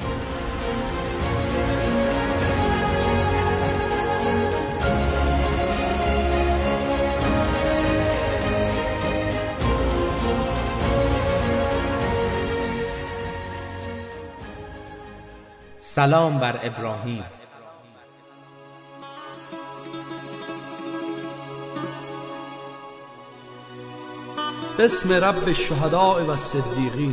سلام بر ابراهیم. بسم رب الشهداء و الصدیقین.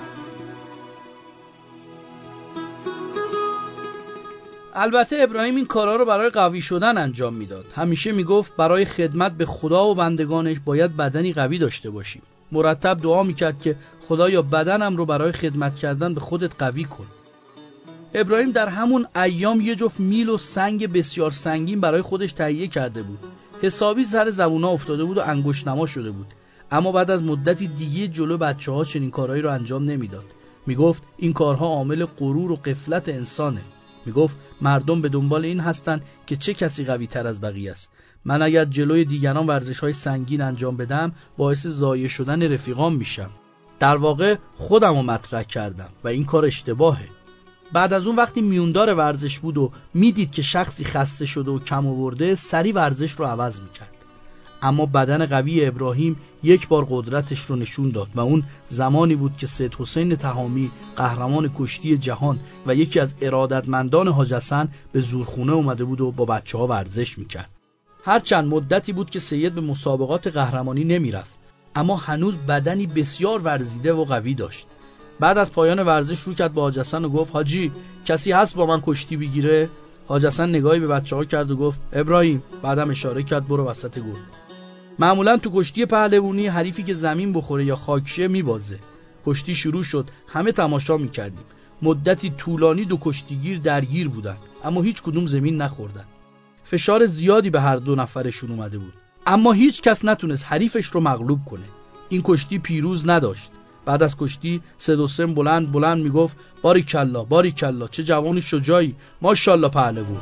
البته ابراهیم این کارا رو برای قوی شدن انجام میداد. همیشه میگفت برای خدمت به خدا و بندگانش باید بدنی قوی داشته باشیم. مرتب دعا میکرد که خدایا بدنم رو برای خدمت کردن به خودت قوی کن. ابراهیم در همون ایام یه جفت میل و سنگ بسیار سنگین برای خودش تهیه کرده بود. حسابی سر زبونا افتاده بود و انگشت نما شده بود. اما بعد از مدتی دیگه جلو بچه‌ها چنین کارهایی رو انجام نمیداد. میگفت این کارها عامل غرور و غفلت انسانه. میگفت مردم به دنبال این هستن که چه کسی قوی تر از بقیه است. من اگر جلوی دیگران ورزش‌های سنگین انجام بدم باعث ضایع شدن رفیقام میشم. در واقع خودم رو مطرح کردم و این کار اشتباهه. بعد از اون وقتی میوندار ورزش بود و میدید که شخصی خسته شده و کم آورده سریع ورزش رو عوض میکرد. اما بدن قوی ابراهیم یک بار قدرتش رو نشون داد و اون زمانی بود که سید حسین تهامی قهرمان کشتی جهان و یکی از ارادتمندان حاج حسن به زورخونه اومده بود و با بچه‌ها ورزش میکرد. هرچند مدتی بود که سید به مسابقات قهرمانی نمیرفت، اما هنوز بدنی بسیار ورزیده و قوی داشت. بعد از پایان ورزش رو کرد به حاج حسن و گفت حاجی کسی هست با من کشتی بگیره؟ حاج حسن نگاهی به بچه‌ها کرد و گفت ابراهیم. بعدم اشاره کرد برو وسط گل. معمولا تو کشتی پهلوانی حریفی که زمین بخوره یا خاکیه میبازه. کشتی شروع شد، همه تماشا میکردیم. مدتی طولانی دو کشتیگیر درگیر بودن اما هیچ کدوم زمین نخوردن. فشار زیادی به هر دو نفرشون اومده بود اما هیچ کس نتونست حریفش رو مغلوب کنه. این کشتی پیروز نداشت. بعد از کشتی سدوسن بلند میگفت باریکلا باریکلا، چه جوانی شجاعی، ماشاءالله پهلوان.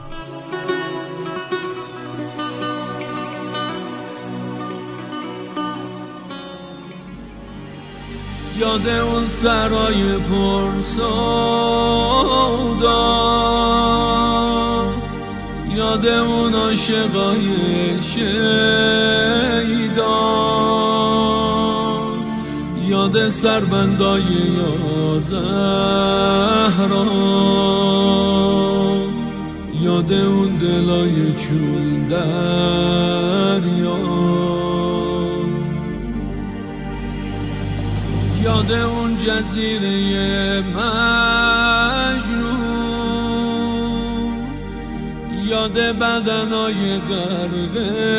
یاد اون سرای پرسودا، یاد اون عاشقای شیدا، یاد سربندای یا زهرا، یاد اون دلای چون دریا، یاد اون جزیره مجنون، یاد بدنای غرق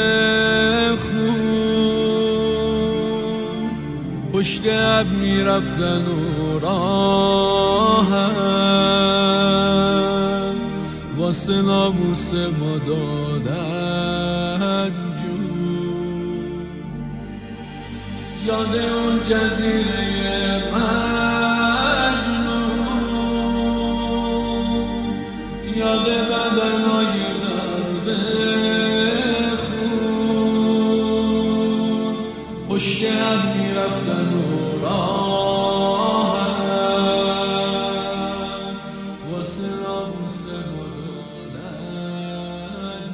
خون، پشت اب میرفتن و راحت واسه ناموس ما دادن جون. یاد اون جزیره مجنون، یاد بدنای غرق خون، پشت هم میرفتن و راحت واسه ناموس ما دادن.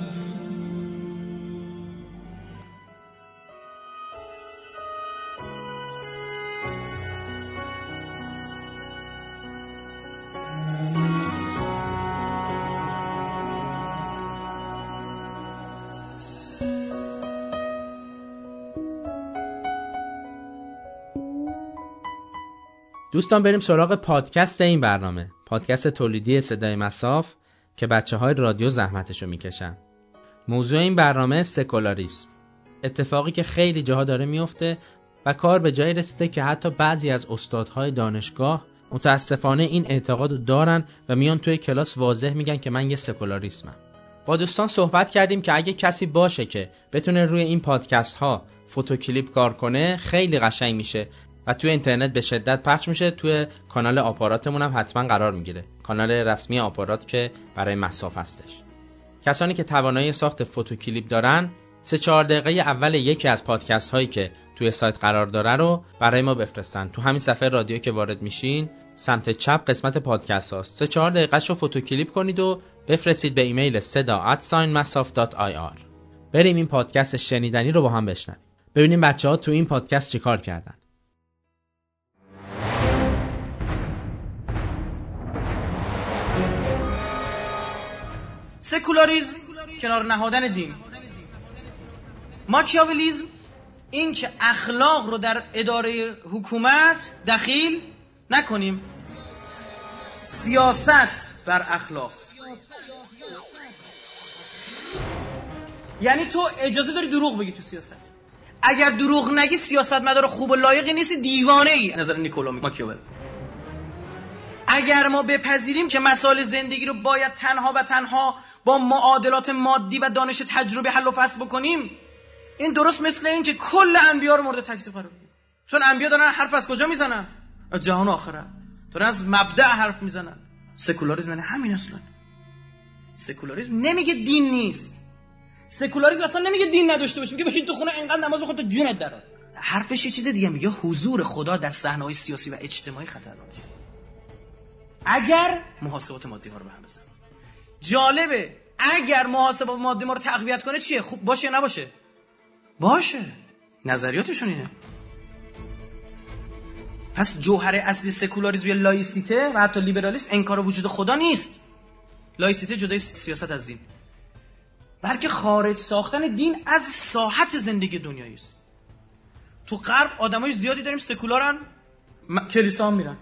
دوستان بریم سراغ پادکست این برنامه، پادکست تولیدی صدای مصاف که بچه‌های رادیو زحمتشو میکشن. موضوع این برنامه سکولاریسم، اتفاقی که خیلی جاها داره میفته و کار به جایی رسیده که حتی بعضی از استادهای دانشگاه متاسفانه این اعتقادو دارن و میان توی کلاس واضح میگن که من یه سکولاریسمم. با دوستان صحبت کردیم که اگه کسی باشه که بتونه روی این پادکست ها فوتوکلیپ کار کنه خیلی قشنگ میشه و توی اینترنت به شدت پخش میشه. توی کانال آپاراتمون هم حتما قرار میگیره، کانال رسمی آپارات که برای مصاف هستش. کسانی که توانایی ساخت فوتوکلیپ دارن 3-4 دقیقه اول یکی از پادکست هایی که توی سایت قرار داره رو برای ما بفرستن. تو همین صفحه رادیو که وارد میشین سمت چپ قسمت پادکست هاست، 3-4 دقیقه شو فوتوکلیپ کنید و بفرستید به ایمیل seda@masaf.ir. بریم این پادکست شنیدنی رو با هم بشنویم، ببینیم بچه‌ها تو این پادکست چیکار کردن. سکولاریسم کنار نهادن دین. ماکیاولیسم این که اخلاق رو در اداره حکومت دخیل نکنیم. سیاست بر اخلاق، یعنی تو اجازه داری دروغ بگی تو سیاست. اگر دروغ نگی سیاستمدار خوب و لایقی نیستی، دیوانه ای. نظر نیکولو ماکیاول. اگر ما بپذیریم که مسائل زندگی رو باید تنها و تنها با معادلات مادی و دانش تجربه حل و فصل بکنیم، این درست مثل این که کل انبیا رو مورد تکذیب قرار بدیم. چون انبیا دارن حرف از کجا میزنن؟ از جهان آخرت. دارن از مبدأ حرف میزنن. سکولاریسم یعنی همین اصلا. سکولاریسم نمیگه دین نیست. سکولاریسم اصلا نمیگه دین نداشته باش، میگه بشین تو خونه اینقدر نماز بخون تا جونت درآد. حرفش یه چیز دیگه، میگه حضور خدا در صحنه‌های سیاسی و اجتماعی خطرناکه اگر محاسبات مادی ها رو به هم بزنه. جالبه اگر محاسبات مادی ما رو تقویت کنه چیه؟ خوب باشه یا نباشه؟ باشه. نظریاتشون اینه. پس جوهر اصلی سکولاریسم یا لایسیته و حتی لیبرالیسم انکار وجود خدا نیست. لایسیته جدای سیاست از دین، بلکه خارج ساختن دین از ساحت زندگی دنیایی است. تو غرب آدمای زیادی داریم سکولارن، کلیسا هم میرن،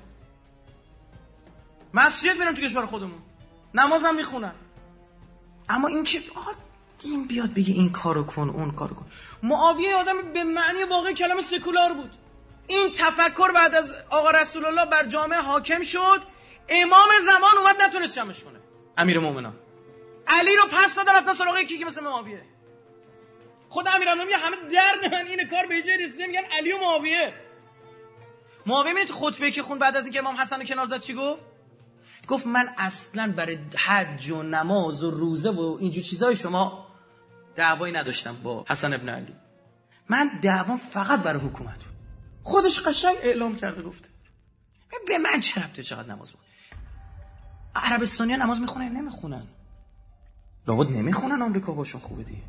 مسجد میرن تو کشور خودمون، نماز هم میخونن. اما این که این بیاد بگه این کارو کن اون کارو کن. معاویه آدم به معنی واقعی کلمه سکولار بود. این تفکر بعد از آقا رسول الله بر جامعه حاکم شد. امام زمان اومد نتونست جمعش کنه، امیر مومنان علی رو پس دادن رفتن سراغ یکی که مثل معاویه. خود امیرالمومنین میگه همه درد من این کار به جای رسیده، میگن علی و معاویه. معاویه میگه خطبه که خون بعد از اینکه امام حسن رو کنار زد چی گفت؟ گفت من اصلا برای حج و نماز و روزه و اینجور چیزای شما دعوایی نداشتم با حسن ابن علی، من دعوام فقط برای حکومت بود. خودش قشنگ اعلام کرده گفته به من چه ربطه چقدر نماز بخونم. عربستانی‌ها نماز میخونن نمیخونن؟ لابد نمیخونن، آمریکا باشون خوبه دیگه.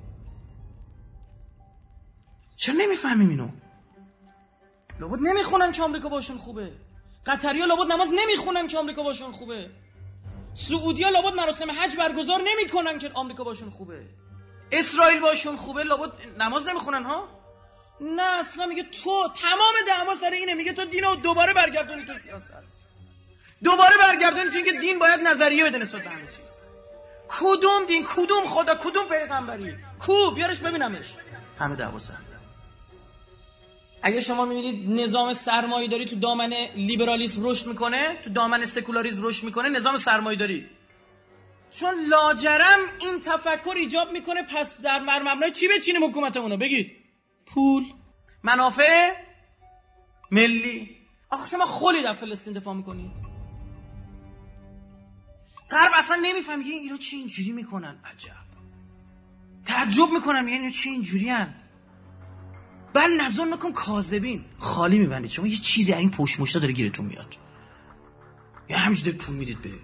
چرا نمیفهمیم اینو؟ لابد نمیخونن که آمریکا باشون خوبه. قطری‌ها لابد نماز نمیخونن که آمریکا باشون خوبه. سعودی‌ها لابد مراسم حج برگزار نمیکنن که آمریکا باشون خوبه. اسرائیل باشون خوبه لابد نماز نمیخونن ها؟ نه اصلا میگه تو تمام دعوا سر اینه، میگه تو دینو دوباره برگردونی تو سیاست، دوباره برگردونی تو اینکه دین باید نظریه بده نسبت به همه چیز. کدوم دین، کدوم خدا، کدوم پیغمبری، کو بیارش ببینمش. همه دعوا سر. اگه شما میبینید نظام سرمایه‌داری تو دامن لیبرالیسم رشد میکنه، تو دامن سکولاریسم رشد میکنه، نظام سرمایه‌داری، چون لاجرم این تفکر ایجاب میکنه پس در مبنای چی بچینیم حکومتمونو؟ بگید پول، منافع ملی. آخه شما خلی در فلسطین دفاع میکنید، غرب اصلا نمیفهمه اینا چی اینجوری میکنن، عجب تعجب میکنن میگن اینا چی اینجوری ان. بل نظن نکن کاذبین، خالی میبندید شما یه چیزی این پشت مشتا داره گیرتون میاد، یا همینجوری پول میدید به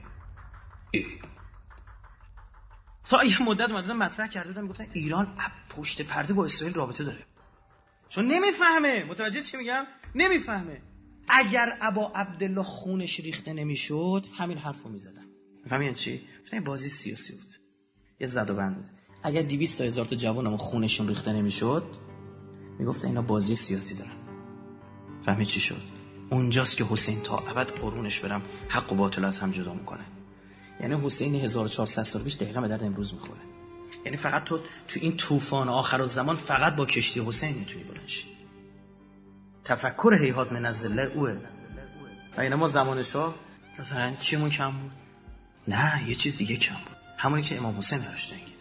تا یه مدت اومدن مطرح کرده بودن میگفتن ایران پشت پرده با اسرائیل رابطه داره، چون نمیفهمه. متوجه چی میگم؟ نمیفهمه. اگر ابا عبدالله خونش ریخته نمیشد همین حرفو میزدن. میفهمین چی؟ این بازی سیاسی بود، یه زد و بند بود. اگر 200 تا 1000 تا جوانمون خونشون ریخته نمیشد میگفت اینا بازی سیاسی دارن. فهمید چی شد؟ اونجاست که حسین تا ابد قرونش برم حق و باطل از هم جدا میکنه. یعنی حسین 1400 سال پیش دقیقاً به درد امروز میخوره. یعنی فقط تو این طوفان آخرالزمان فقط با کشتی حسین میتونی بلنشی. تفکر هیهات من الذله اوه. و اینا ما زمان شاه مثلا چیمون کم بود؟ نه یه چیز دیگه کم بود، همونی که امام حسین براش جنگید.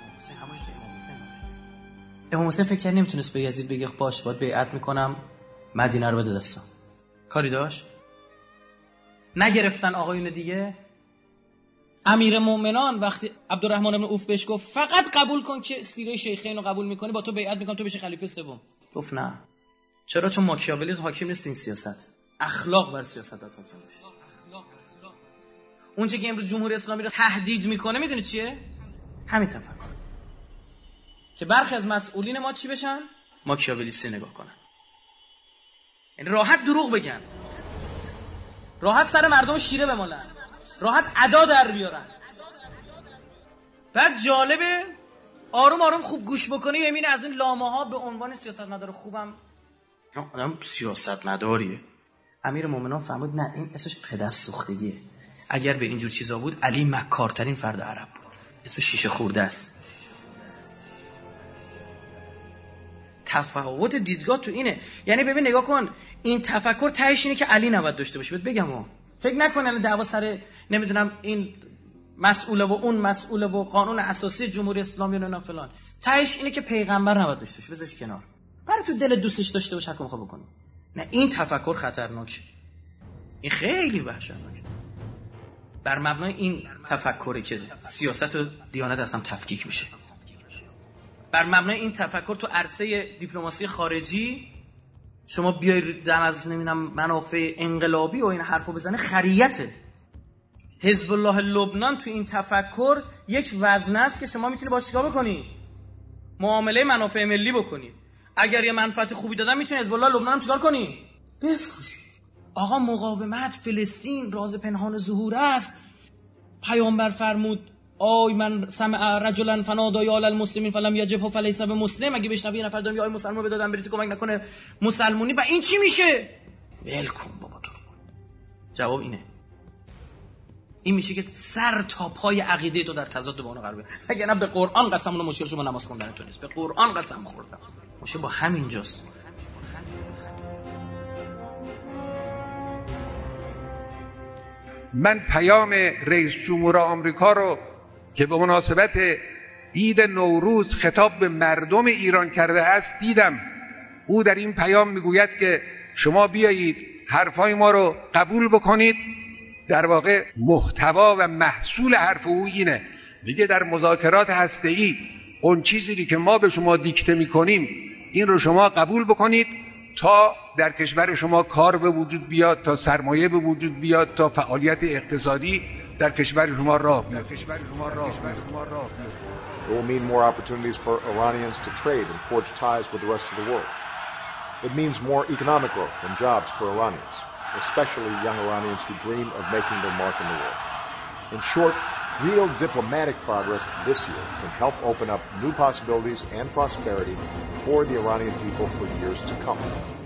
امام حسین فکر کرد نمیتونست به یزید بگه باش باید بیعت میکنم مدینه رو بده دستم. کاری داشت؟ نگرفتن آقایون دیگه. امیر مومنان وقتی عبدالرحمن بن عوف بهش گفت فقط قبول کن که سیره شیخین رو قبول میکنی با تو بیعت میکنم تو بشی خلیفه سوم، گفت نه. چرا؟ چون ماکیاولی حاکم نیست این سیاست، اخلاق بر سیاست باید حاکم باشه. اون چیزی که امروز جمهوری اسلامی رو تهدید میکنه میدونی چیه؟ همین تفکر که برخی از مسئولین ما چی بشن؟ ماکیاولیستی نگاه کنن، یعنی راحت دروغ بگن، راحت سر مردم شیره بمالن، راحت ادا در بیارن. بعد جالبه آروم آروم خوب گوش بکنی یمین از این لامه‌ها به عنوان سیاستمدار خوبم آدم سیاستمداریه. امیر مومنان فهمید نه این اسمش پدر سوختگیه. اگر به اینجور چیزا بود علی مکارترین فرد عرب بود، اسمش شیشه خورده است. تفاوت دیدگاه تو اینه. یعنی ببین نگاه کن این تفکر تهش اینه که علی نباید داشته باشه. بهت بگم فکر نکن الان دعوا سر نمیدونم این مسئوله و اون مسئوله و قانون اساسی جمهوری اسلامی و نه فلان، تهش اینه که پیغمبر نباید داشته باشه، بذارش کنار. برای تو دل دوستش داشته باشه حکم خواه بکنی. نه این تفکر خطرناکه، این خیلی وحشتناکه. بر مبنای این تفکری که سیاست و دیانت اصلا تفکیک میشه، بر مبنای این تفکر تو عرصه دیپلماسی خارجی شما بیای دم از نمیدونم منافع انقلابی و این حرفو بزنه خریته. حزب الله لبنان تو این تفکر یک وزنه است که شما میتونی باهاش چیکار بکنی؟ معامله منافع ملی بکنی. اگر یه منفعت خوبی دادن میتونی حزب الله لبنان چیکار کنی؟ بفروشی. آقا مقاومت فلسطین راز پنهان ظهور است. پیامبر فرمود آی من سمع رجلا فنادى یا المسلمین فلم یجبه فلیس بمسلم، اگه بشنوی یه نفر داره یا مسلمان بدادن بریت کمک نکنه مسلمونی، و این چی میشه؟ ول کن بابا تو. جواب اینه، این میشه که سر تا پای عقیده تو در تضاد با اون غربه. اگه نه به قرآن قسم، اون مشکل شما نماز خوندن تو نیست، به قرآن قسم خوردم مشه با همینجاست. من پیام رئیس جمهور آمریکا رو که به مناسبت عید نوروز خطاب به مردم ایران کرده است دیدم. او در این پیام میگوید که شما بیایید حرفای ما رو قبول بکنید. در واقع محتوا و محصول حرف او اینه، میگه در مذاکرات هسته‌ای اون چیزی که ما به شما دیکته میکنیم این رو شما قبول بکنید تا در کشور شما کار به وجود بیاد، تا سرمایه به وجود بیاد، تا فعالیت اقتصادی در کشور شما راه بیاد. It will mean more opportunities for Iranians to trade and forge ties with the rest of the world. It means more economic growth and jobs for Iranians, especially young Iranians who dream of making their mark in the world. In short, real diplomatic progress this year can help open up new possibilities and prosperity for the Iranian people for years to come.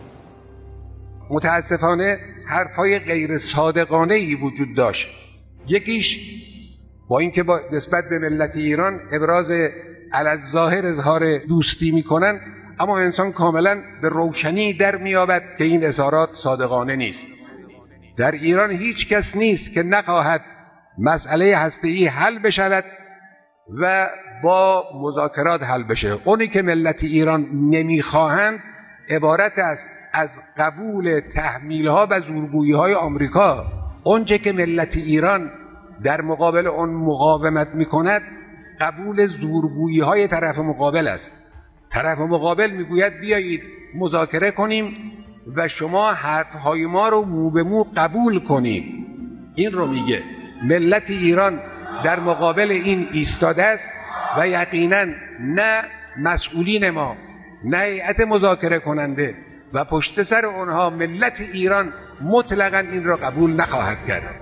متاسفانه حرفای غیر صادقانه‌ای وجود داشت. یکیش با اینکه با نسبت به ملت ایران ابراز علی‌الظاهر اظهار دوستی میکنن، اما انسان کاملا به روشنی در میابد که این اظهارات صادقانه نیست. در ایران هیچ کس نیست که نخواهد مسئله هسته‌ای حل بشود و با مذاکرات حل بشه. اونی که ملت ایران نمیخواهند عبارت است از قبول تحمیل‌ها و زورگویی‌های آمریکا. اونچه که ملت ایران در مقابل اون مقاومت میکند قبول زورگویی‌های طرف مقابل است. طرف مقابل میگوید بیایید مذاکره کنیم و شما حرفهای ما رو مو به مو قبول کنید. این رو میگه. ملت ایران در مقابل این ایستاده است و یقینا نه مسئولین ما، نه هیئت مذاکره کننده و پشت سر اونها ملت ایران مطلقاً این را قبول نخواهد کرد.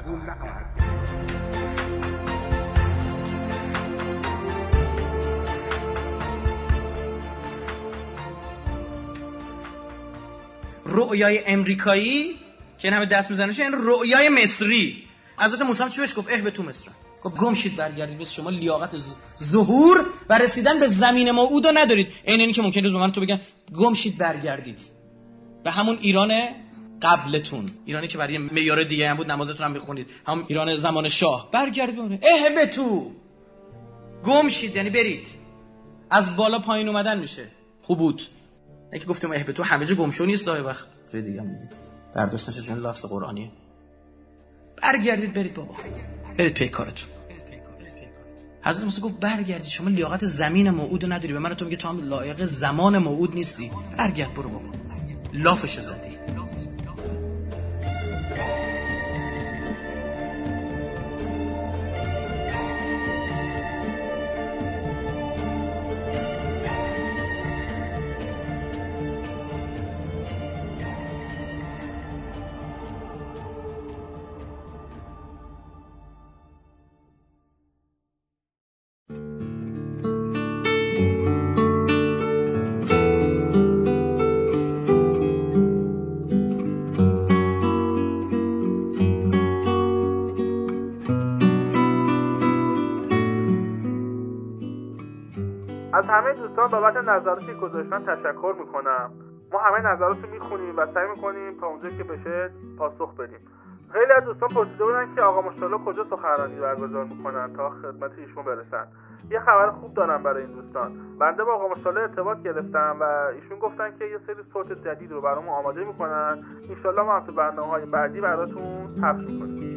رؤیای امریکایی که این همه دست میزنه، این رؤیای مصری. حضرت موسی چی بهش گفت؟ اهبطوا مصر. گفت گم شید برگردید، بس شما لیاقت ظهور و رسیدن به زمین موعود رو ندارید. اینی که ممکنه روز به من تو بگن گم شید برگردید به همون ایران قبلتون، ایرانی که برای معیار دیگه هم بود، نمازتون هم میخونید، همون ایران زمان شاه. برگردید بونه اهبطوا، گم شید یعنی برید. از بالا پایین اومدن میشه خوب بود. یکی گفتم اهبطوا همه جا گمشو نیست، دای وقت جای دیگه هم میدید برداشت نشه چون لفظ قرآنیه. برگردید برید بابا، برید پی کارتون. حضرت موسی گفت برگردید، شما لیاقت زمین موعود نداری. به من تو میگه تو هم لایق زمان موعود نیستی، برگرد برو بابا. لافش زدی. از همه دوستان بابت نظراتی که گذاشتن تشکر میکنم. ما همه نظرات رو میخونیم و سعی میکنیم تا اونجایی که بشه پاسخ بدیم. خیلی از دوستان پرسیده بودن که آقا مشتاق کجا سخنرانی برگزار میکنن تا خدمت ایشون برسن. یه خبر خوب دارم برای این دوستان. بنده با آقا مشتاق ارتباط گرفتم و ایشون گفتن که یه سری صوت جدید رو برامون آماده میکنن. ان شاءالله ما تو برنامه‌های بعدی براتون پخش میکنیم.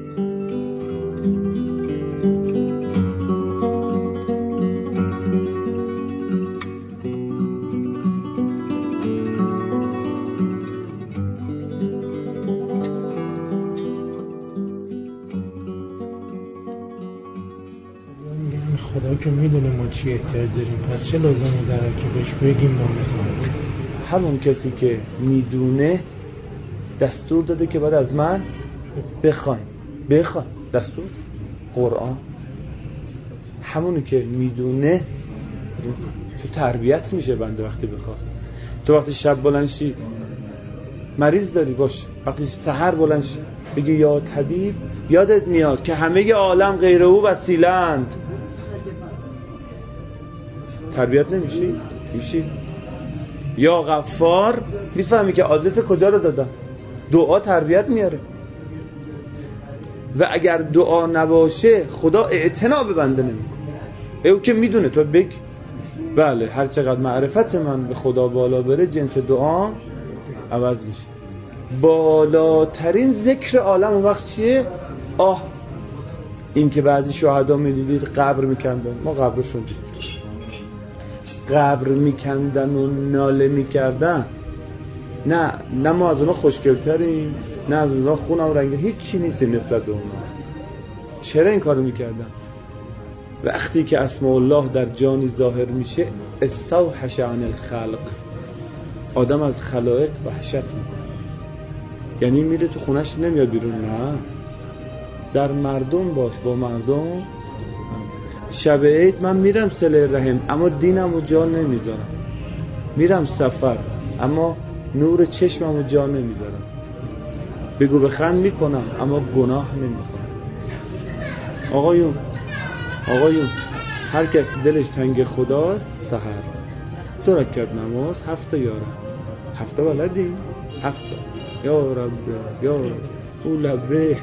خدا که میدونه ما چی احتیاج داریم، پس چه لازمه داره که بهش بگیم ما میخوایم؟ همون کسی که میدونه دستور داده که باید از من بخوایم. دستور قرآن. همونی که میدونه تو تربیت میشه بنده وقتی بخواد. تو وقتی شب بلند شی مریض داری باش، وقتی سحر بلند شی بگی یا طبیب، یادت میاد که همه عالم غیر او وسیله اند. تربیت نمیشی؟ میشی. یا غفار، میفهمی که آدرس کجا رو دادن. دعا تربیت میاره و اگر دعا نباشه خدا اعتنا به بنده نمیکنه. او که میدونه تو بگی بله هر چقدر معرفت من به خدا بالا بره جنس دعا عوض میشه. بالاترین ذکر عالم اون وقت چیه؟ این که بعضی شهدا میدیدید قبر میکندن، ما قبرشون دیدیم، قبر میکندن و ناله میکردن. نه ما از اونا خوشگلتریم، نه از اونا خونم رنگه، هیچ چی نیستیم نسبت به اونا. چرا این کارو میکردن؟ وقتی که اسم الله در جانی ظاهر میشه استوحش عن الخلق، آدم از خلائق وحشت میکنه. یعنی میره تو خونش نمیاد بیرون، نه در مردم باش، با مردم. شب عید من میرم صله رحم اما دینمو جا نمیذارم، میرم سفر اما نور چشممو جا نمیذارم، بگو بخند میکنم اما گناه نمیکنم. آقایون هر کس دلش تنگ خداست سحر 2 رکعت نماز 7 یارم 7 بلدی 7 یا رب یا رب او لبیک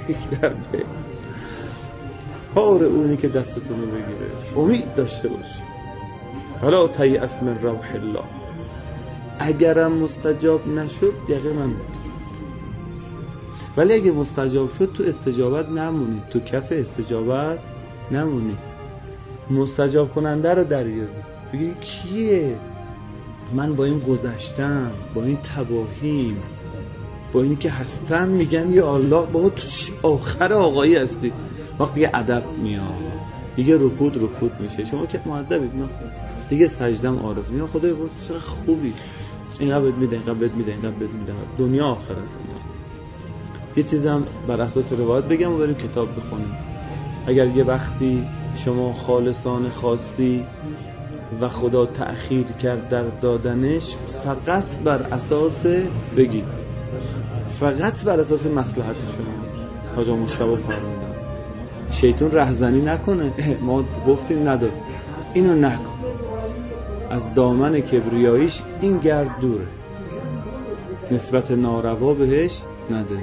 کار اونی که دستتون رو بگیره، امید داشته باشی. حالا تیأس من روح الله، اگرم مستجاب نشد یقینا من، ولی اگه مستجاب شد تو استجابت نمونی، تو کف استجابت نمونی. مستجاب کننده رو دریابی، بگی کیه؟ من با این گذشتم، با این تباهیم، با اینی که هستم میگم یا الله با تو آخر آقایی هستی. وقتی که ادب میاد دیگه رکود میشه. شما که مؤدبید نه دیگه سجدم عارف میاد خدای بود چقدر خوبی، اینقدر بهت میده، اینقدر بهت میده، اینقدر بهت میده، دنیا آخرت. یه چیزم بر اساس روایت بگم و بریم کتاب بخونیم. اگر یه وقتی شما خالصانه خواستی و خدا تأخیر کرد در دادنش، فقط بر اساس بگید فقط بر اساس مصلحت شما. حاج مصطفی فرمودن شیطان رهزنی نکنه، ما گفتیم نداد، اینو نکن، از دامن کبریاییش این گرد دوره، نسبت ناروا بهش نده.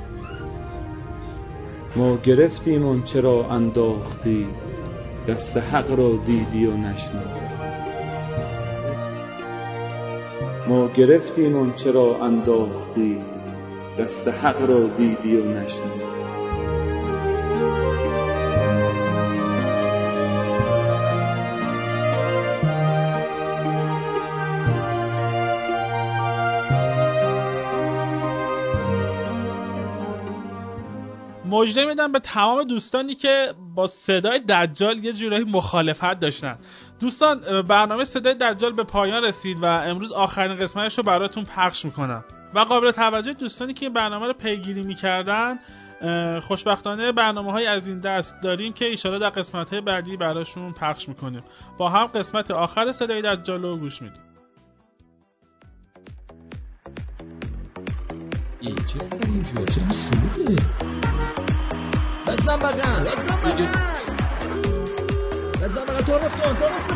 ما گرفتیم آن چرا انداختی، دست حق را دیدی و نشناختی. ما گرفتیم آن چرا انداختی، دست حق را دیدی و نشناختی. مژده میدم به تمام دوستانی که با صدای دجال یه جورایی مخالفت داشتن. دوستان برنامه صدای دجال به پایان رسید و امروز آخرین قسمتش رو براتون پخش میکنم و قابل توجه دوستانی که این برنامه رو پیگیری میکردن، خوشبختانه برنامه‌های از این دست داریم که ان در قسمت‌های بعدی براشون پخش میکنیم. با هم قسمت آخر صدای دجال رو گوش میدیم. این چه اینجوریه؟ چه شروعه؟ بزن بغل تورس کن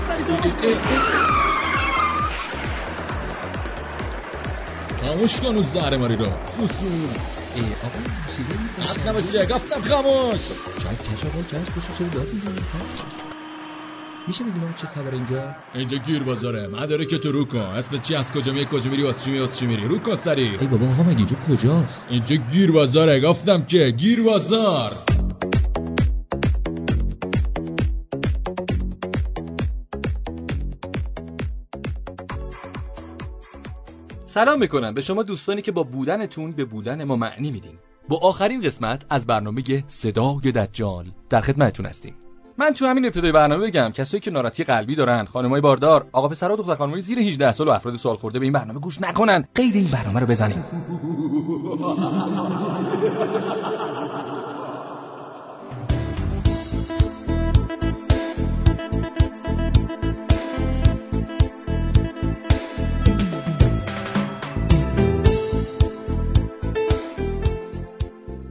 خاموش کن اون زهر ماری رو سوسون. آقا موسیقی میپشه حد نباشه، گفتم خاموش. چش بشه چرا داد میزنی؟ میشه بگیم چه خبر اینجا گیر بازاره، مداره که تو رو کن، اسمت چی، از کجا میری واسه چی میری رو کن سری. ای بابا آقا مگه اینجا کجاست؟ اینجا گیر بازاره، گفتم که گیر بازار. سلام میکنم به شما دوستانی که با بودنتون به بودن ما معنی میدین. با آخرین قسمت از برنامه صدای دجال در خدمتتون هستیم. من تو همین ابتدای برنامه بگم کسایی که ناراحتی قلبی دارن، خانمای باردار، آقا پسرا، دختر خانمای زیر 18 سال و افراد سال خورده به این برنامه گوش نکنن. قید این برنامه رو بزنیم.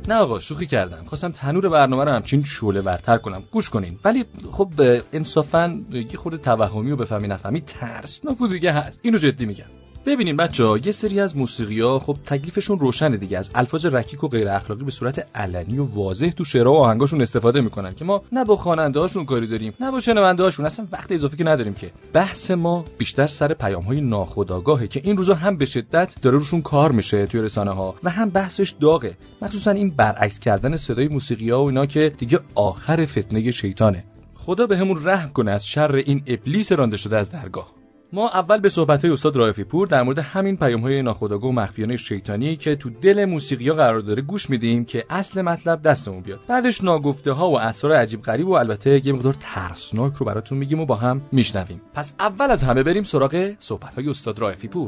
نه آقا شوخی کردم، خواستم تنور برنامه رو همچین شعله ورتر کنم. گوش کنین. ولی خب انصافاً یه خورده توهمی و بفهمی نفهمی ترسناک بود دیگه هست. اینو جدی میگم. ببینین بچه‌ها، یه سری از موسیقی‌ها خب تکلیفشون روشنه دیگه، از الفاظ رکیک و غیر اخلاقی به صورت علنی و واضح تو شعرها و آهنگاشون استفاده میکنن که ما نه با خواننده‌هاشون کاری داریم نه با شنونده‌هاشون، اصلا وقت اضافی که نداریم. که بحث ما بیشتر سر پیام‌های ناخودآگاهه که این روزا هم به شدت داره روشون کار میشه توی رسانه‌ها و هم بحثش داغه، مخصوصا این برعکس کردن صدای موسیقی‌ها و اینا که دیگه آخر فتنه شیطانه. خدا بهمون رحم کنه از شر این ابلیس رانده شده از درگاه. ما اول به صحبت‌های استاد رائفی پور در مورد همین پیام‌های ناخودآگاه و مخفیانه شیطانی که تو دل موسیقی‌ها قرار داره گوش میدیم که اصل مطلب دستمون بیاد. بعدش ناگفته‌ها و اسرار عجیب غریب و البته یه مقدار ترسناک رو براتون میگیم و با هم میشنویم. پس اول از همه بریم سراغ صحبت‌های استاد رائفی پور.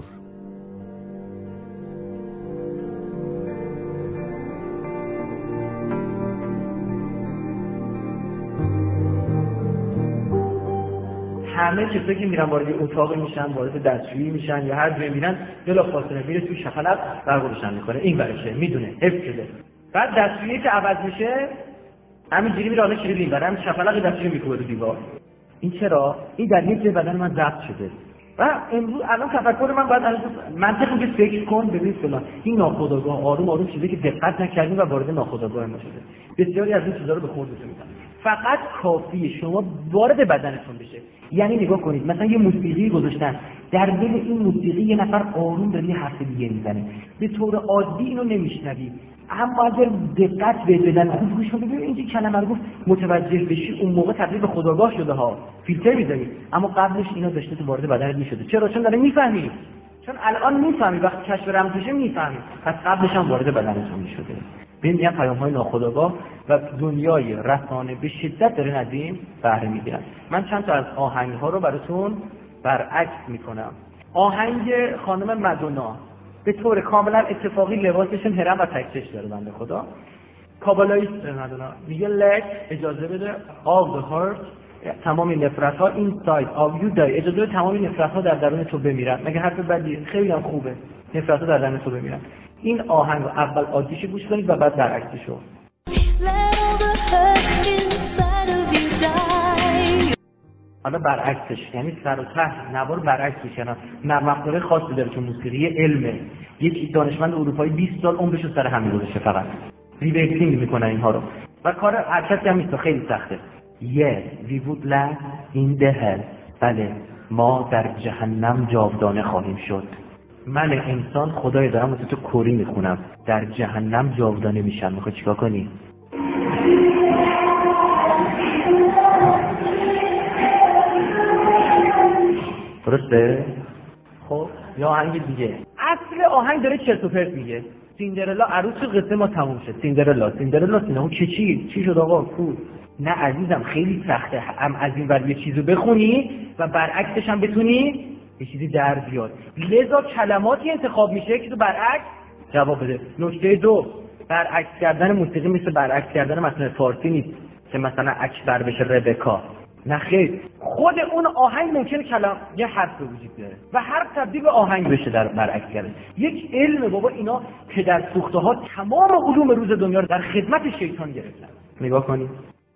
همه کسایی که میرن وارد اتاق میشن، وارد دستشویی میشن یا هر جایی میرن، بلافاصله میره تو شفلق برگردشن میکنه. این برشه میدونه حفظ شده. بعد دستشویی که عوض میشه همینجوری میره حالا کلید این برم شفلق دستشویی میکوبه رو دیوار. این چرا؟ این در یک بدن من ضبط شده. و امروز الان تفکر من باید منطقی که فکر کن ببین فلان این ناخودآگاه آروم آروم چیزی که دقت نکردیم و وارد ناخودآگاه ما شده. بسیاری از این چیزا رو به خوردتون میدن. فقط کافیه شما وارد بدنتون بشه. یعنی نگاه کنید مثلا یه موسیقی گذاشتن، در دل این موسیقی یه نفر آروم داره یه حرف دیگه میزنه، به طور عادی اینو نمیشنوی، اما اگر دقت بدن خوب گوش کنید ببین این کلمه رو گفت متوجه بشی، اون موقع تبدیل به خودآگاه شده ها، فیلتر میذاری. اما قبلش اینا داشته تو وارد بدنت میشده. چرا؟ چون داره میفهمی، چون الان میفهمی، وقتی کشف رمز میشه میفهمی، پس قبلش هم وارد بدنتون میشده. ببین این پیام‌های ناخودآگاه و دنیای رسانه به شدت داره ندیم بهره میگیرن. من چند تا از آهنگ‌ها رو براتون برعکس میکنم. آهنگ خانم مدونا به طور کاملا اتفاقی لباسشون هرم و تکچش داره بنده خدا. کابالاییست مدونا میگه لک اجازه بده all the hurt تمام نفرت‌ها inside of you die، اجازه بده تمام نفرت‌ها در درون تو بمیرن. مگه حرف بدی؟ خیلی هم خوبه، نفرت‌ها در درون تو بمیرن. این آهنگ رو اول عادیش گوش کنید و بعد برعکسشو. حالا برعکسش یعنی سر و ته نوار برعکس میشن. مقدار خاصی داره که موسیقی علمه. یک دانشمند اروپایی 20 سال عمرش رو سر همین گذاشته، فقط ریورسینگ میکنن اینها رو و کار هر کسی هم نیست، خیلی سخته. Yes, we would land in the hell. بله ما در جهنم جاودانه خواهیم شد. من انسان خدای دارم واسه تو کوری میخونم، در جهنم جاودانه میشن. میخوای چیکار کنی؟ درسته؟ خب یا آهنگ دیگه. اصل آهنگ داره چرت و پرت میگه. سیندرلا عروس قصه ما تموم شد. سیندرلا سینه که چی شد آقا؟ کو نه عزیزم خیلی سخته هم از این ور یه چیزو بخونی و برعکسش هم بتونی یه چیزی در بیاد. لذا کلماتی انتخاب میشه که تو برعکس جواب بده. نکته دو، برعکس کردن موسیقی مثل برعکس کردن مثلا فارسی نیست که مثلا اکبر بشه ربکا. نه خیر، خود اون آهنگ ممکنه یه حرف به وجود بیاره و حرف تبدیل به آهنگ بشه در برعکس کردن. یک علم بابا، اینا پدر سوخته ها تمام علوم روز دنیا رو در خدمت شیطان گرفتن. نگاه کنید.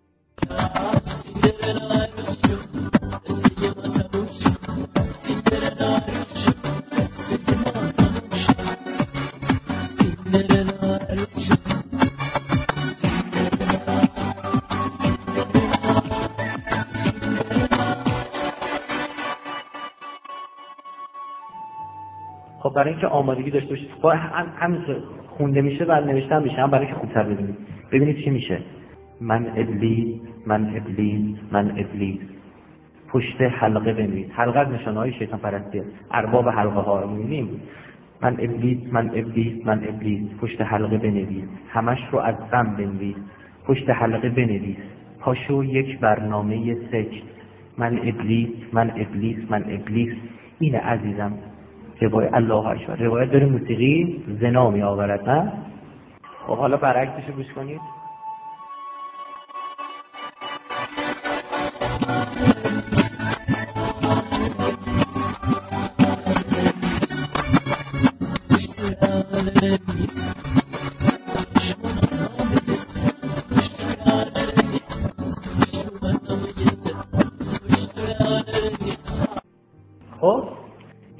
خب برای اینکه آمادگی داشته باشید با همین خونده میشه و نوشتن میشه، هم برای اینکه خوبتر ببینید. ببینید چی میشه. من ابلیس پشت حلقه بنویس. حلقه از نشانه‌های شیطان پرستیه، ارباب حلقه ها رو می‌بینیم. من ابلیس پشت حلقه بنویس، همش رو از غم بنویس، پشت حلقه بنویس، پاشو یک برنامه سکت. من ابلیس. اینه عزیزم روایت. الله اکبر. روایت داره موسیقی زنا می آورد، نه؟ خب حالا برعکسش رو گوش کنید.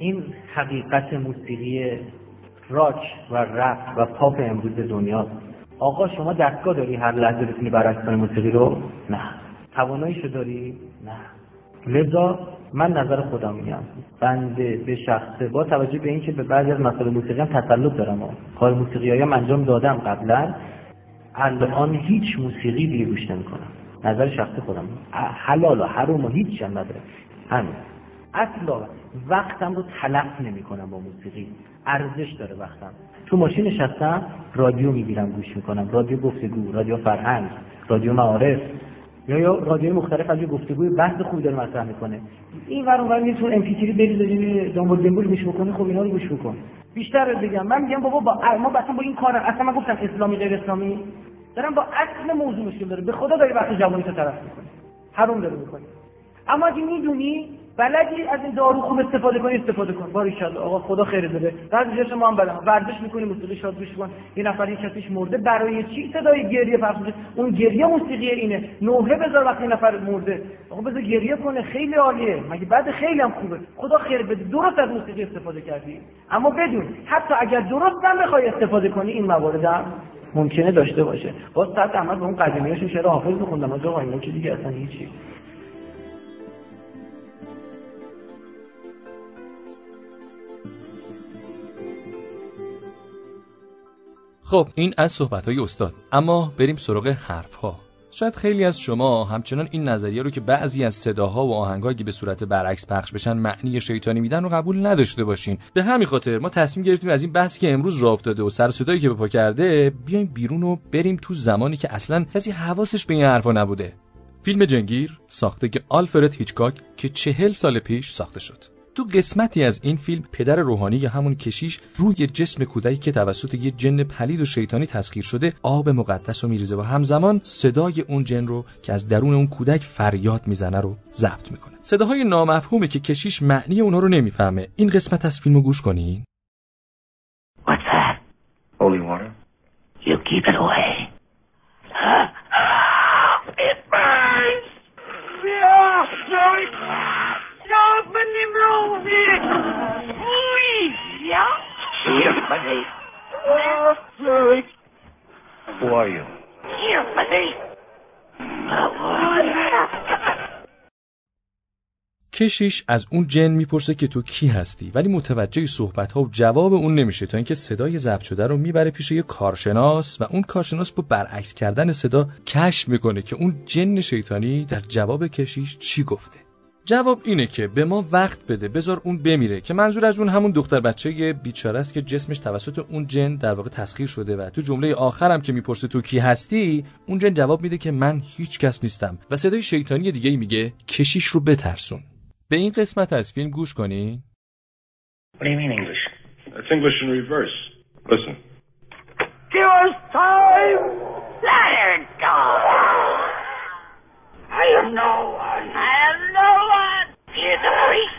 این حقیقت موسیقی راک و رپ و پاپ امروز دنیا. آقا شما دستگاه داری هر لحظه بتونی برعکس کنی موسیقی رو؟ نه. تواناییشو داری؟ نه. لذا من نظر خودم میگم، بنده به شخصه با توجه به اینکه به بعضی از مسائل موسیقی هم تسلط دارم، کار موسیقی‌هایم انجام دادم قبلا، الان هیچ موسیقی دیگه گوش نمی‌کنم. نظر شخصی خودم، حلال و حرام و هیچ هم نداره. همین. اصلا وقتم رو تلف نمی‌کنم با موسیقی. ارزش داره وقتم. تو ماشین نشستم رادیو میگیرم گوش می‌کنم، رادیو گفتگو، رادیو فرهنگ، رادیو معارف، یا رادیو مختلف از گفتگوی بحث خوبی داره مطرح میکنه. این ور اونور میتونه ام پی 3 بریز دنبال دنبال گوش بکنه. خب اینا رو گوش بکن. بیشتر بگم من میگم بابا ما مثلا با این کار اصلا من گفتم اسلامی غیر اسلامی دارم با اصل موضوع مشکل داره. به خدا داری وقت جوانی تو طرف میکنی، حرام داره میکنی. اما اگه میدونی بلدی از این دارو خوب استفاده کنی استفاده کن. باریکالله آقا خدا خیر بده. بعضی جاش ما هم بلدم ورزش میکنی موسیقی شاد گوش کن. یه نفر یک کسیش مرده برای چی صدای گریه پخش میشه؟ اون گریه موسیقی اینه. نوحه بذار وقتی نفر مرده آقا بذار گریه کنه، خیلی عالیه. مگه بعد خیلی هم خوبه. خدا خیر بده. درست از موسیقی استفاده کردی، اما بدون حتی اگر درست هم بخوای استفاده کنی این موارد هم ممکنه داشته باشه. باز صد احمد به اون قدیمیاشون شعر حافظ می‌خوندم آقا اینا که دیگه اصلا هیچی. خب این از صحبت‌های استاد، اما بریم سراغ حرف‌ها. شاید خیلی از شما همچنان این نظریه رو که بعضی از صداها و آهنگایی که به صورت برعکس پخش بشن معنی شیطانی میدن رو قبول نداشته باشین. به همین خاطر ما تصمیم گرفتیم از این بحثی که امروز راه افتاده و سر صدایی که به پا کرده بیایم بیرون و بریم تو زمانی که اصلاً کسی حواسش به این حرفا نبوده. فیلم جنگیر ساخته آلفرد هیچکاک که 40 سال پیش ساخته شد. تو قسمتی از این فیلم پدر روحانی یا همون کشیش روی جسم کودکی که توسط یه جن پلید و شیطانی تسخیر شده آب مقدس رو میریزه و همزمان صدای اون جن رو که از درون اون کودک فریاد میزنه رو ضبط میکنه. صداهای نامفهومه که کشیش معنی اونها رو نمیفهمه. این قسمت از فیلمو گوش کنین. What's that? Holy water? You keep it away. It burns. Yeah, sorry. Who are you? کشیش از اون جن میپرسه که تو کی هستی، ولی متوجه صحبت‌ها و جواب اون نمیشه تا اینکه صدای ضبط شده رو میبره پیش یه کارشناس و اون کارشناس با برعکس کردن صدا کشف میکنه که اون جن شیطانی در جواب کشیش چی گفته. جواب اینه که به ما وقت بده، بذار اون بمیره، که منظور از اون همون دختر بچه بیچاره است که جسمش توسط اون جن در واقع تسخیر شده. و تو جمله آخرم که میپرسه تو کی هستی، اون جن جواب میده که من هیچ کس نیستم و صدای شیطانی دیگه‌ای میگه کشیش رو بترسون. به این قسمت از فیلم گوش کنین. What do you mean English? It's English in reverse. Listen. Give us time! Let her go! I am no one! I am no one! He is a priest!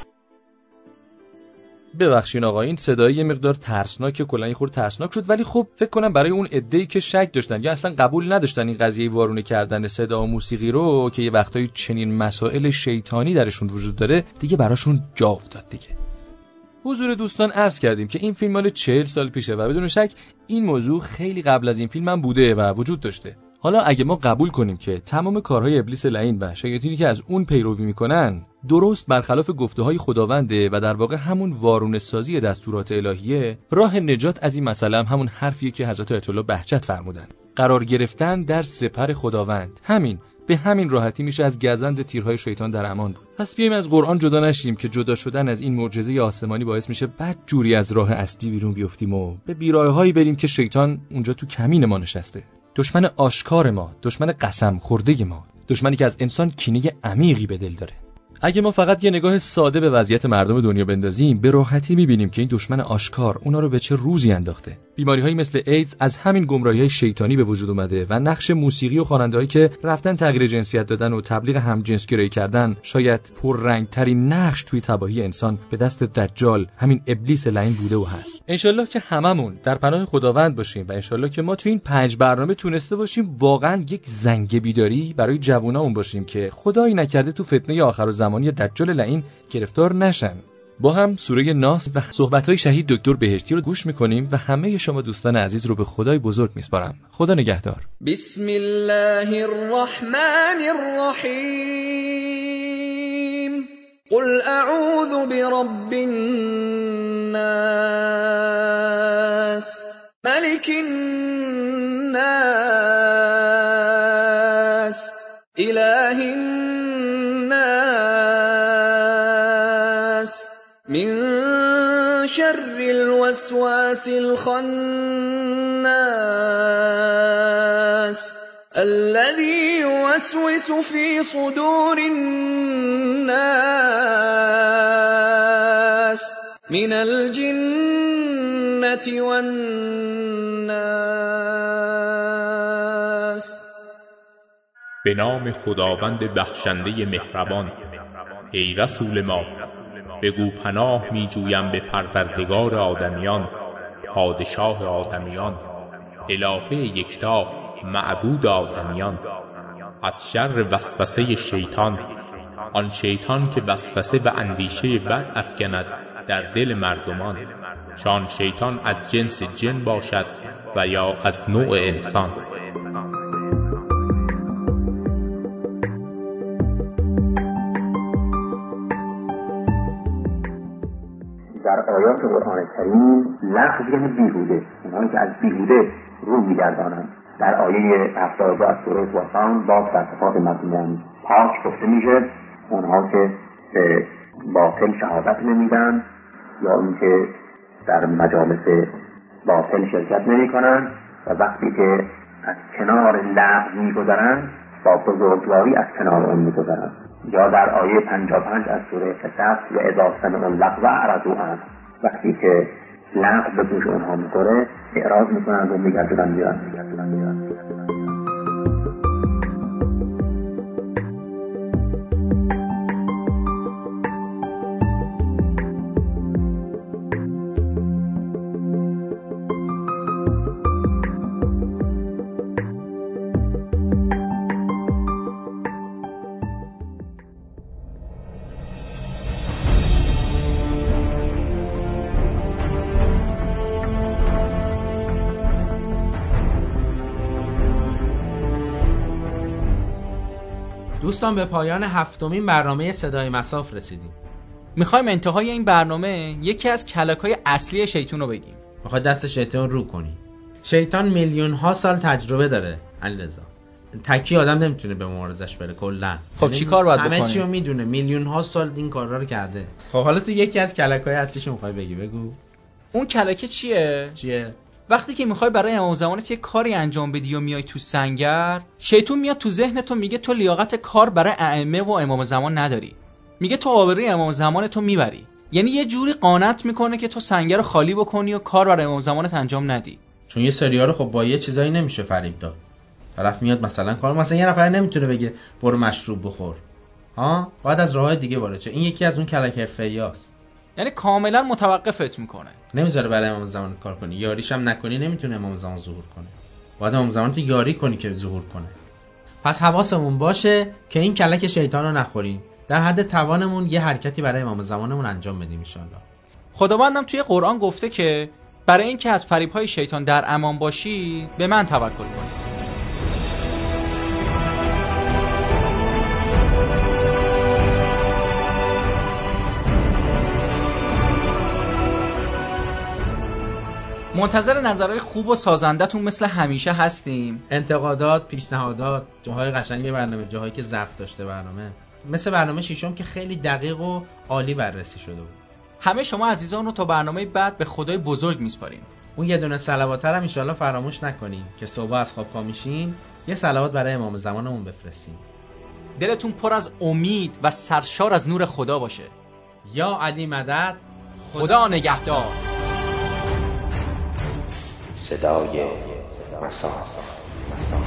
ببخشین آقا این صدای یه مقدار ترسناک، کلا یه خورده ترسناک شد، ولی خب فکر کنم برای اون عده‌ای که شک داشتن یا اصلا قبول نداشتن این قضیه وارونه کردن صدا و موسیقی رو که یه وقتایی چنین مسائل شیطانی درشون وجود داره دیگه براشون جا افتاد دیگه. حضور دوستان عرض کردیم که این فیلم مال 40 سال پیشه و بدون شک این موضوع خیلی قبل از این فیلم هم بوده و وجود داشته. حالا اگه ما قبول کنیم که تمام کارهای ابلیس لعین و شیاطینی که از اون پیروی میکنن درست برخلاف گفته‌های خداونده و در واقع همون وارونه سازی دستورات الهیه، راه نجات از این مسئله هم همون حرفیه که حضرت آیت الله بهجت فرمودن: قرار گرفتن در سپر خداوند. همین به همین راحتی میشه از گزند تیرهای شیطان در امان بود. پس بیایم از قرآن جدا نشیم که جدا شدن از این معجزه آسمانی باعث میشه بد جوری از راه اصلی بیرون بیافتیم و به بیراهه‌هایی بریم که شیطان اونجا تو کمین ما نشسته. دشمن آشکار ما، دشمن قسم خورده ما، دشمنی که از انسان کینه عمیقی به دل داره. اگه ما فقط یه نگاه ساده به وضعیت مردم دنیا بندازیم، به راحتی می‌بینیم که این دشمن آشکار اونا رو به چه روزی انداخته. بیماری‌هایی مثل ایدز از همین گمراهی‌های شیطانی به وجود اومده و نقش موسیقی و خواننده‌هایی که رفتن تغییر جنسیت دادن و تبلیغ همجنسگرایی کردن، شاید پررنگ‌ترین نقش توی تباهی انسان به دست دجال، همین ابلیس لعین بوده و هست. انشالله که هممون در پناه خداوند باشیم و انشالله که ما توی این 5 برنامه تونسته باشیم واقعاً یک زنگ بیداری برای جوونامون باشیم که خدایی نکرده تو فتنه آخر زمانی دجال لعین گرفتار نشن. با هم سوره ناس و صحبت‌های شهید دکتر بهشتی رو گوش می‌کنیم و همه شما دوستان عزیز رو به خدای بزرگ می‌سپارم. خدا نگهدار. بسم الله الرحمن الرحیم. قل اعوذ برب الناس ملك الناس اله الناس من شر الوسواس الخناس الذي يوسوس في صدور الناس من الجنة والناس. به نام خداوند بخشنده مهربان. ای رسول ما، بگو پناه می جویم به پروردگار آدمیان، پادشاه آدمیان، الهه یکتا، معبود آدمیان، از شر وسوسه شیطان، آن شیطان که وسوسه و اندیشه بد افکند در دل مردمان، چون شیطان از جنس جن باشد و یا از نوع انسان. در آیات قرآن کریم لغو یعنی بیهوده، اونهایی که از بیهوده رو می‌گردانند. در آیه 72 از سوره طوفان باز در صفات مردمان پاک گفته میشه اونها که به باطل شهادت نمیدن یا اینکه در مجالس باطل شرکت نمیکنن و وقتی که از کنار لغو میگذرن با بزرگواری از کنار اون میگذرن. یا در آیه 55 از سوره قصص و اذا سمعوا اللغو اعرضوا عنه، وقتی که لغو به گوش اونها میخوره اعراض میکنن و میگردونن میرن. دوستان به پایان 7مین برنامه صدای مصاف رسیدیم. میخوایم انتهای این برنامه یکی از کلک‌های اصلی شیطان رو بگیم. میخواد دست شیطان رو کنی. شیطان میلیون ها سال تجربه داره علیرضا. تکی آدم نمیتونه به مبارزش بره کلا. خب چی کار باید بکنیم؟ همه چی رو میدونه، میلیون ها سال این کارا رو کرده. خب حالا تو یکی از کلک‌های اصلیشو میخوای بگی، بگو. اون کلکه چیه؟ وقتی که میخوای برای امام زمانت یه کاری انجام بدی و میای تو سنگر، شیطان میاد تو ذهنت و میگه تو لیاقت کار برای ائمه و امام زمان نداری. میگه تو آبروی امام زمانتو میبری. یعنی یه جوری قانت میکنه که تو سنگر رو خالی بکنی و کار برای امام زمانت انجام ندی. چون یه سری‌ها رو خب با یه چیزایی نمیشه فریب داد. طرف میاد مثلا یه نفر نمیتونه بگه برو مشروب بخور. باید از راههای دیگه وارد شه. این یکی از اون کلک حرفه‌ایاست. یعنی کاملا متوقفت میکنه. نمیذاره برای امام زمان کار کنی. یاریش هم نکنی نمیتونه امام زمان ظهور کنه. باید امام زمان تو یاری کنی که ظهور کنه. پس حواسمون باشه که این کلک شیطان رو نخوریم. در حد توانمون یه حرکتی برای امام زمانمون انجام بدیم ان شاءالله. خداوندم توی قرآن گفته که برای اینکه از فریب‌های شیطان در امان باشی به من توکل کنی. منتظر نظرهای خوب و سازندتون مثل همیشه هستیم. انتقادات، پیشنهادات، جاهای قشنگ برنامه، جاهایی که ضعف داشته برنامه، مثل برنامه ششم که خیلی دقیق و عالی بررسی شده بود. همه شما عزیزان رو تا برنامه بعد به خدای بزرگ میسپاریم. اون یه دونه صلوات هم ان شاءالله فراموش نکنیم که صبح از خواب پا میشیم یه صلوات برای امام زمانمون بفرستیم. دلتون پر از امید و سرشار از نور خدا باشه. یا علی مدد. خدا نگهدار. صدای مصاف.